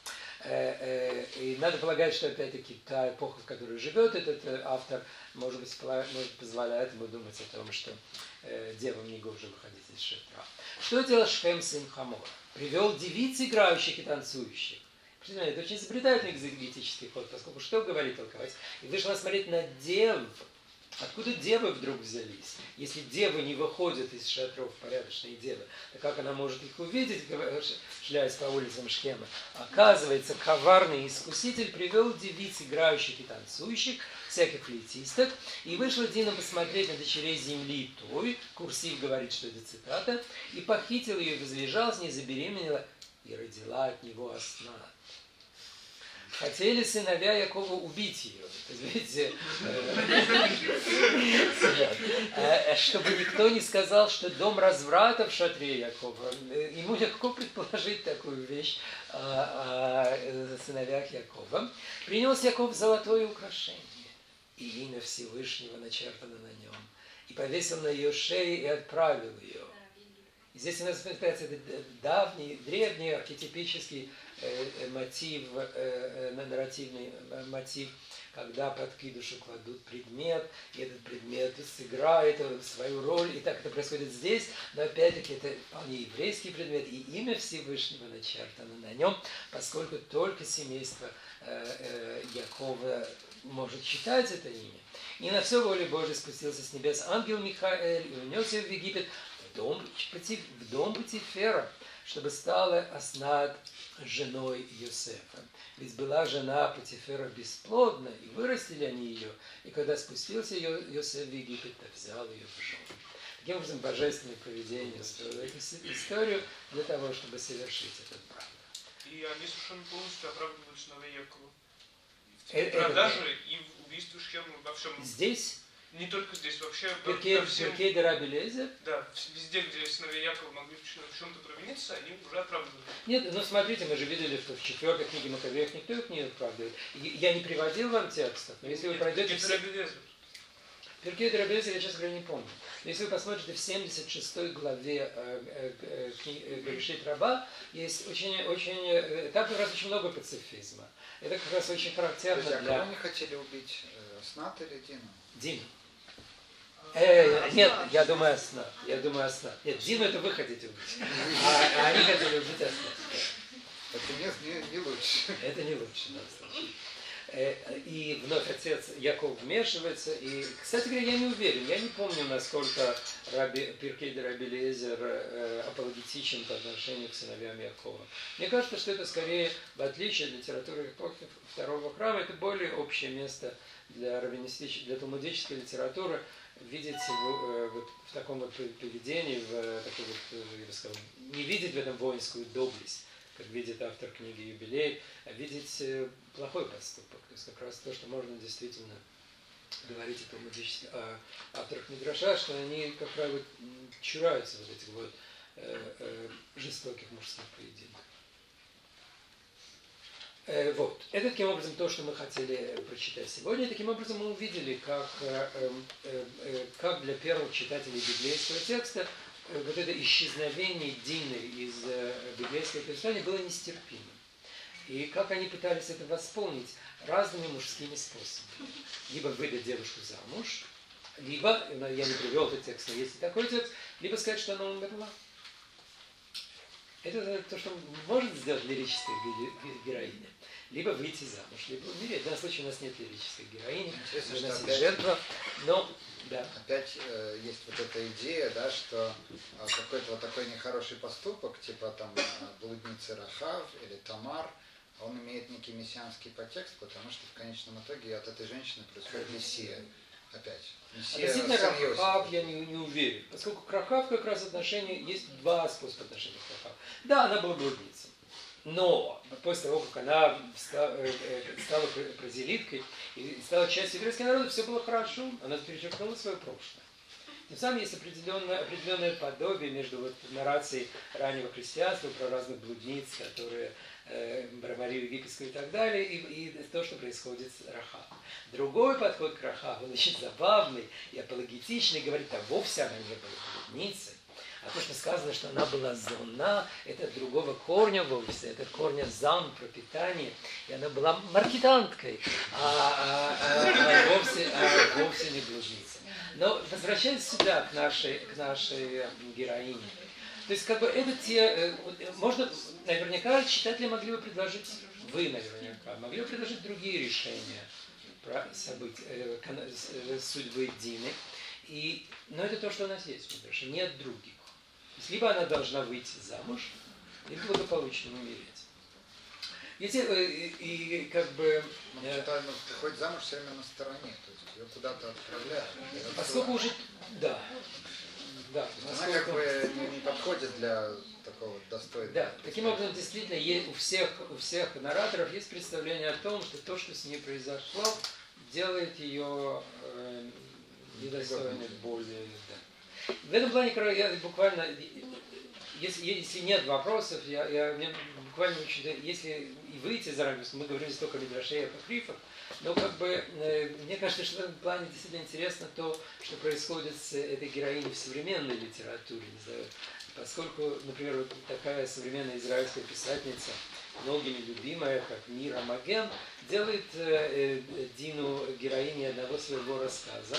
И надо полагать, что опять-таки та эпоха, в которой живет этот автор, может быть, может позволяет ему думать о том, что девам не гоже выходить из шатра. Что делал Шхем, сын Хамора? Привел девиц, играющих и танцующих. Это очень изобретательный экзегетический ход, поскольку что говорит толкователь? И вышла смотреть на дев, Откуда девы вдруг взялись? Если девы не выходят из шатров, порядочные девы, то как она может их увидеть, шляясь по улицам Шхема? Оказывается, коварный искуситель привел девиц, играющих и танцующих, всяких флейтисток, и вышла Дина посмотреть на дочерей земли той, курсив говорит, что это цитата, и похитил ее, возлежал с ней, забеременела и родила от него Аснат. Хотели сыновья Якова убить ее, видите, чтобы никто не сказал, что дом разврата в шатре Якова. Ему легко предположить такую вещь о сыновьях Якова. Принес Яков золотое украшение, и имя Всевышнего начертано на нем, и повесил на ее шее и отправил ее. И здесь у нас появляется давний, древний архетипический э, мотив, э, нарративный мотив, когда под кидушу кладут предмет, и этот предмет сыграет свою роль, и так это происходит здесь, но опять-таки это вполне еврейский предмет, и имя Всевышнего начертано на нем, поскольку только семейство э, э, Якова может читать это имя. И на все воле Божьей спустился с небес ангел Михаэль и унес ее в Египет, в дом, в дом Путифера, чтобы стала Аснат женой Йосефа. Ведь была жена Путифера бесплодна, и вырастили они ее, и когда спустился Йосеф в Египет, то взял ее в жену. Таким образом, божественное провидение устроило эту историю для того, чтобы совершить этот брак. И они совершенно полностью оправдывают сыновей Якова. В продаже и в убийстве Шхема во всем. Здесь? Не только здесь, вообще Перкей, всем... Перкей де Раби Лезер? Да, везде, где сыновья Якова могли в чем-то провиниться, они уже оправдывают. Нет, ну смотрите, мы же видели, что в четвертой книге Маковеев никто их не оправдывает. Я не приводил вам текстов, но если вы пройдете... Перкей де Раби Лезер, я, честно говоря, не помню. Но если вы посмотрите в семьдесят шестой главе э, э, э, Берешит Раба, есть очень, очень, там как раз очень много пацифизма. Это как раз очень характерно Друзья, для... кого они хотели убить? Аснат или Дину? Дину. Э, нет, я думаю Аснат. Я думаю Аснат. Нет, Дину это вы хотите убить. А, а они хотели убить Аснат. Это не, не, не лучше. Это не лучше, да, и вновь отец Яков вмешивается. И, кстати говоря, я не уверен, я не помню, насколько Раби, Перкей де Раби Лезер э, апологетичен по отношению к сыновьям Якова. Мне кажется, что это скорее, в отличие от литературы эпохи Второго храма, это более общее место для раввинистической, для талмудической литературы, видеть в, вот, в таком вот поведении, в такой вот, я бы сказал, не видеть в этом воинскую доблесть, как видит автор книги «Юбилей», а видеть плохой поступок. То есть как раз то, что можно действительно говорить о талмудических о авторах Мидраша, что они, как правило, чураются вот этих вот э, э, жестоких мужских поединков. Э, вот. Это таким образом то, что мы хотели прочитать сегодня. Таким образом мы увидели, как, э, э, э, как для первых читателей библейского текста вот это исчезновение Дины из библейского писания было нестерпимым. И как они пытались это восполнить разными мужскими способами. Либо выдать девушку замуж, либо, я не привел этот текст, но есть и такой текст, либо сказать, что она умерла. Это то, что может сделать лирическая героиня. Либо выйти замуж, либо умереть. В данном случае у нас нет лирической героини, у нас есть жертва, но... Да. Опять э, есть вот эта идея, да, что э, какой-то вот такой нехороший поступок, типа там блудницы Рахав или Тамар, он имеет некий мессианский подтекст, потому что в конечном итоге от этой женщины происходит Мессия. Опять. Мессия, относительно Рахав я не, не уверен, поскольку к Рахав как раз отношения, есть два способа отношения к Рахав. Да, она была блудницей. Но после того, как она стала, стала прозелиткой и стала частью еврейского народа, все было хорошо, она перечеркнула свое прошлое. Тем самым есть определенное, определенное подобие между вот нарацией раннего христианства про разных блудниц, которые э, про Марию Египетскую и так далее, и, и то, что происходит с Рахав. Другой подход к Рахав, он очень забавный и апологетичный, говорит, а вовсе она не была блудницей. А то, что сказано, что она была зона, это от другого корня вовсе, это от корня зан, пропитание, и она была маркетанткой, а, а, а, а, вовсе, а вовсе не блудницей. Но возвращаясь сюда, к нашей, к нашей героине, то есть, как бы, это те, можно, наверняка, читатели могли бы предложить, вы наверняка, могли бы предложить другие решения события, судьбы Дины. И, но это то, что у нас есть в Мидраше, нет других. То есть, либо она должна выйти замуж, либо благополучно умереть. И, и, и как бы... Ну, считаю, ну, приходит замуж все время на стороне, то есть ее куда-то отправляют. Поскольку уже... Да. Да, она как бы не, не подходит для такого достойного. Да, таким образом, действительно, есть, у, всех, у всех нараторов есть представление о том, что то, что с ней произошло, делает ее э, недостойной более. Да. В этом плане я буквально, если, если нет вопросов, я, я мне буквально очень, если и выйти за рамки, мы говорим только о Мидраше и апокрифах, но как бы э, мне кажется, что в этом плане действительно интересно то, что происходит с этой героиней в современной литературе, не знаю, поскольку, например, вот такая современная израильская писательница, многими любимая, как Мира Маген, делает э, э, Дину героиней одного своего рассказа.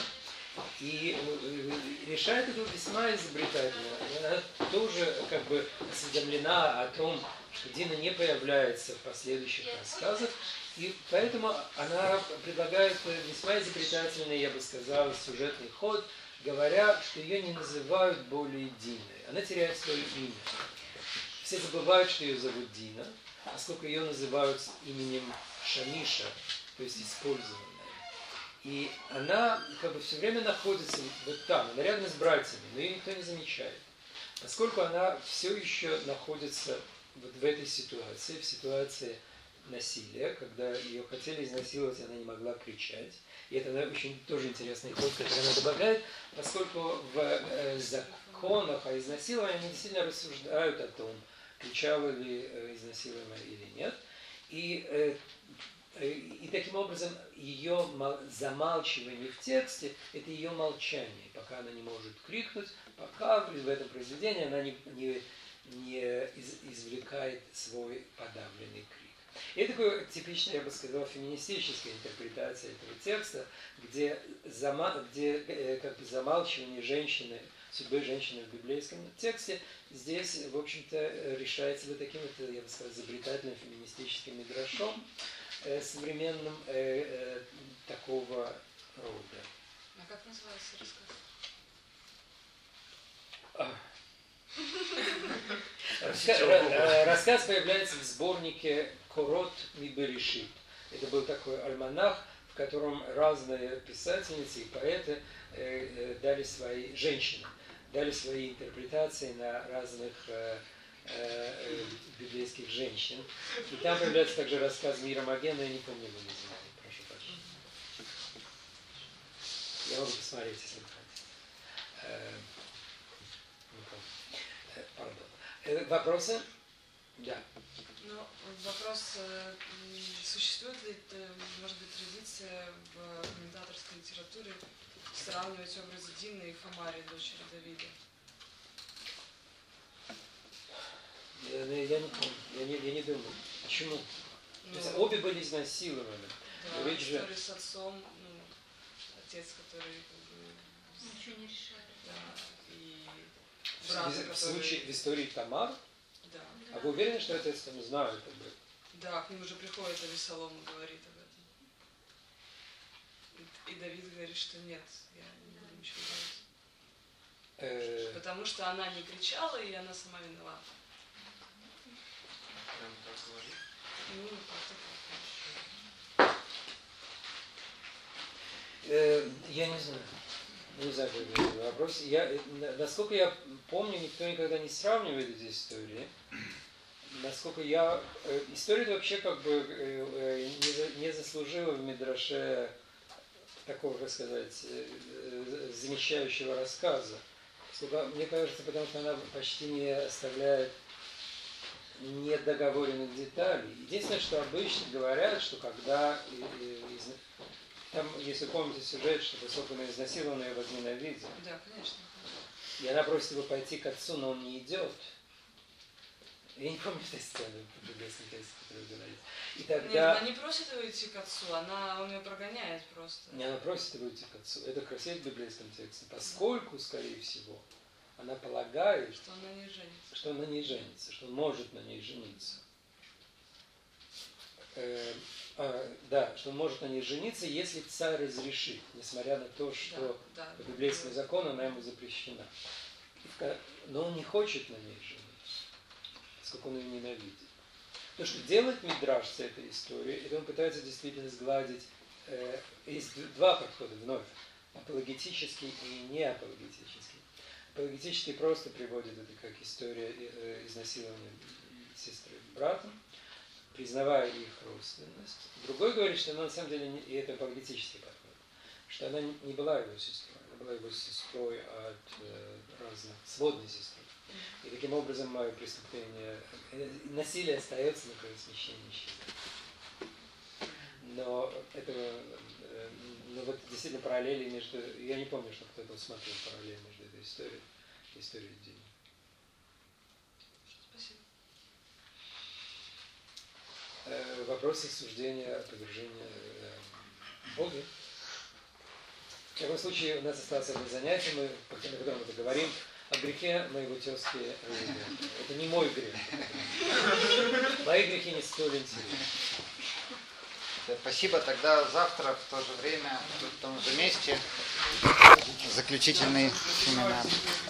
И решает это весьма изобретательно. Она тоже как бы осведомлена о том, что Дина не появляется в последующих рассказах. И поэтому она предлагает весьма изобретательный, я бы сказал, сюжетный ход, говоря, что ее не называют более Диной. Она теряет свое имя. Все забывают, что ее зовут Дина, поскольку ее называют именем Шамиша, то есть использованной. И она как бы все время находится вот там, она рядом с братьями, но ее никто не замечает. Поскольку она все еще находится вот в этой ситуации, в ситуации насилия, когда ее хотели изнасиловать, она не могла кричать. И это очень тоже интересный ход, который она добавляет, поскольку в э, законах о изнасиловании они действительно рассуждают о том, кричала ли э, изнасилуемая или нет. И э, И таким образом ее замалчивание в тексте – это ее молчание, пока она не может крикнуть, пока в этом произведении она не, не, не извлекает свой подавленный крик. И это такая типичная, я бы сказал, феминистическая интерпретация этого текста, где, зама, где как бы замалчивание женщины, судьбы женщины в библейском тексте здесь, в общем-то, решается вот таким, вот, я бы сказал, изобретательным феминистическим мидрашом, современным э, э, такого рода. А как называется рассказ? А. Раска... Рассказ появляется в сборнике «Корот Миберишит». Это был такой альманах, в котором разные писательницы и поэты э, э, дали свои, женщины, дали свои интерпретации на разных э, библейских женщин. И там появляется также рассказ Мира Магена, я не помню его название, прошу прощения. Я могу посмотреть, если вы хотите. Пардон. Вопросы? Да. Ну, вопрос, существует ли, может быть, традиция в комментаторской литературе сравнивать образы Дины и Фамари, дочери Давида? Я, я, не помню, я, не, я не думаю. Почему? Ну, То есть, обе были изнасилованы. Да, ведь история же... с отцом, ну, отец, который как бы... Ничего не решали. Да, и брата, в, который... в случае, в истории Тамар? Да. А вы уверены, что отец там знает об этом? Да, к нему уже приходит Авесолом и говорит об этом. И, и Давид говорит, что нет, я не буду ничего делать. Э... Потому что она не кричала, и она сама виновата. Прям так говорит? Ну, как-то так. Э, я не знаю. Не знаю, какой это вопрос. Я, насколько я помню, никто никогда не сравнивает эти истории. Насколько я... Э, история вообще как бы э, не, не заслужила в Мидраше такого, как сказать, э, замещающего рассказа. Сколько, мне кажется, потому что она почти не оставляет недоговоренных деталей. Единственное, что обычно говорят, что когда, из, там, если помните сюжет, что высокого изнасилованного ее возненавидел. Да, конечно. И она просит его пойти к отцу, но он не идет. Я не помню этой сцены в библейском тексте, который говорит. И тогда... Нет, она не просит его идти к отцу, она, он ее прогоняет просто. Не, она просит его идти к отцу. Это как раз есть в библейском тексте. Поскольку, скорее всего, она полагает, что она не женится, что она не женится, что он может на ней жениться. Э, А, да, что он может на ней жениться, если царь разрешит, несмотря на то, что Да, да. по библейскому закону она ему запрещена. Но он не хочет на ней жениться, поскольку он ее ненавидит. То, что делает Мидраш с этой историей, это он пытается действительно сгладить. Э, есть два подхода вновь. Апологетический и неапологетический. Апологетический просто приводит это как история э, изнасилования сестры братом, признавая их родственность. Другой говорит, что она на самом деле, не, и это апологетический подход, что она не была его сестрой, она была его сестрой от э, разных, сводной сестры. И таким образом мое преступление, насилие остается, но кроме смещения исчезает. Но этого, но вот действительно параллели между, я не помню, что кто-то смотрел параллель между этой историей и историей Дини. Спасибо. Э, вопросы, суждения, опровержения э, Бога. В любом случае, у нас осталось одно занятие, мы, на котором мы поговорим о грехе моего тезки Рувена. Это не мой грех. Мои грехи не столь интересны. Спасибо. Тогда завтра в то же время, в том же месте, заключительный семинар.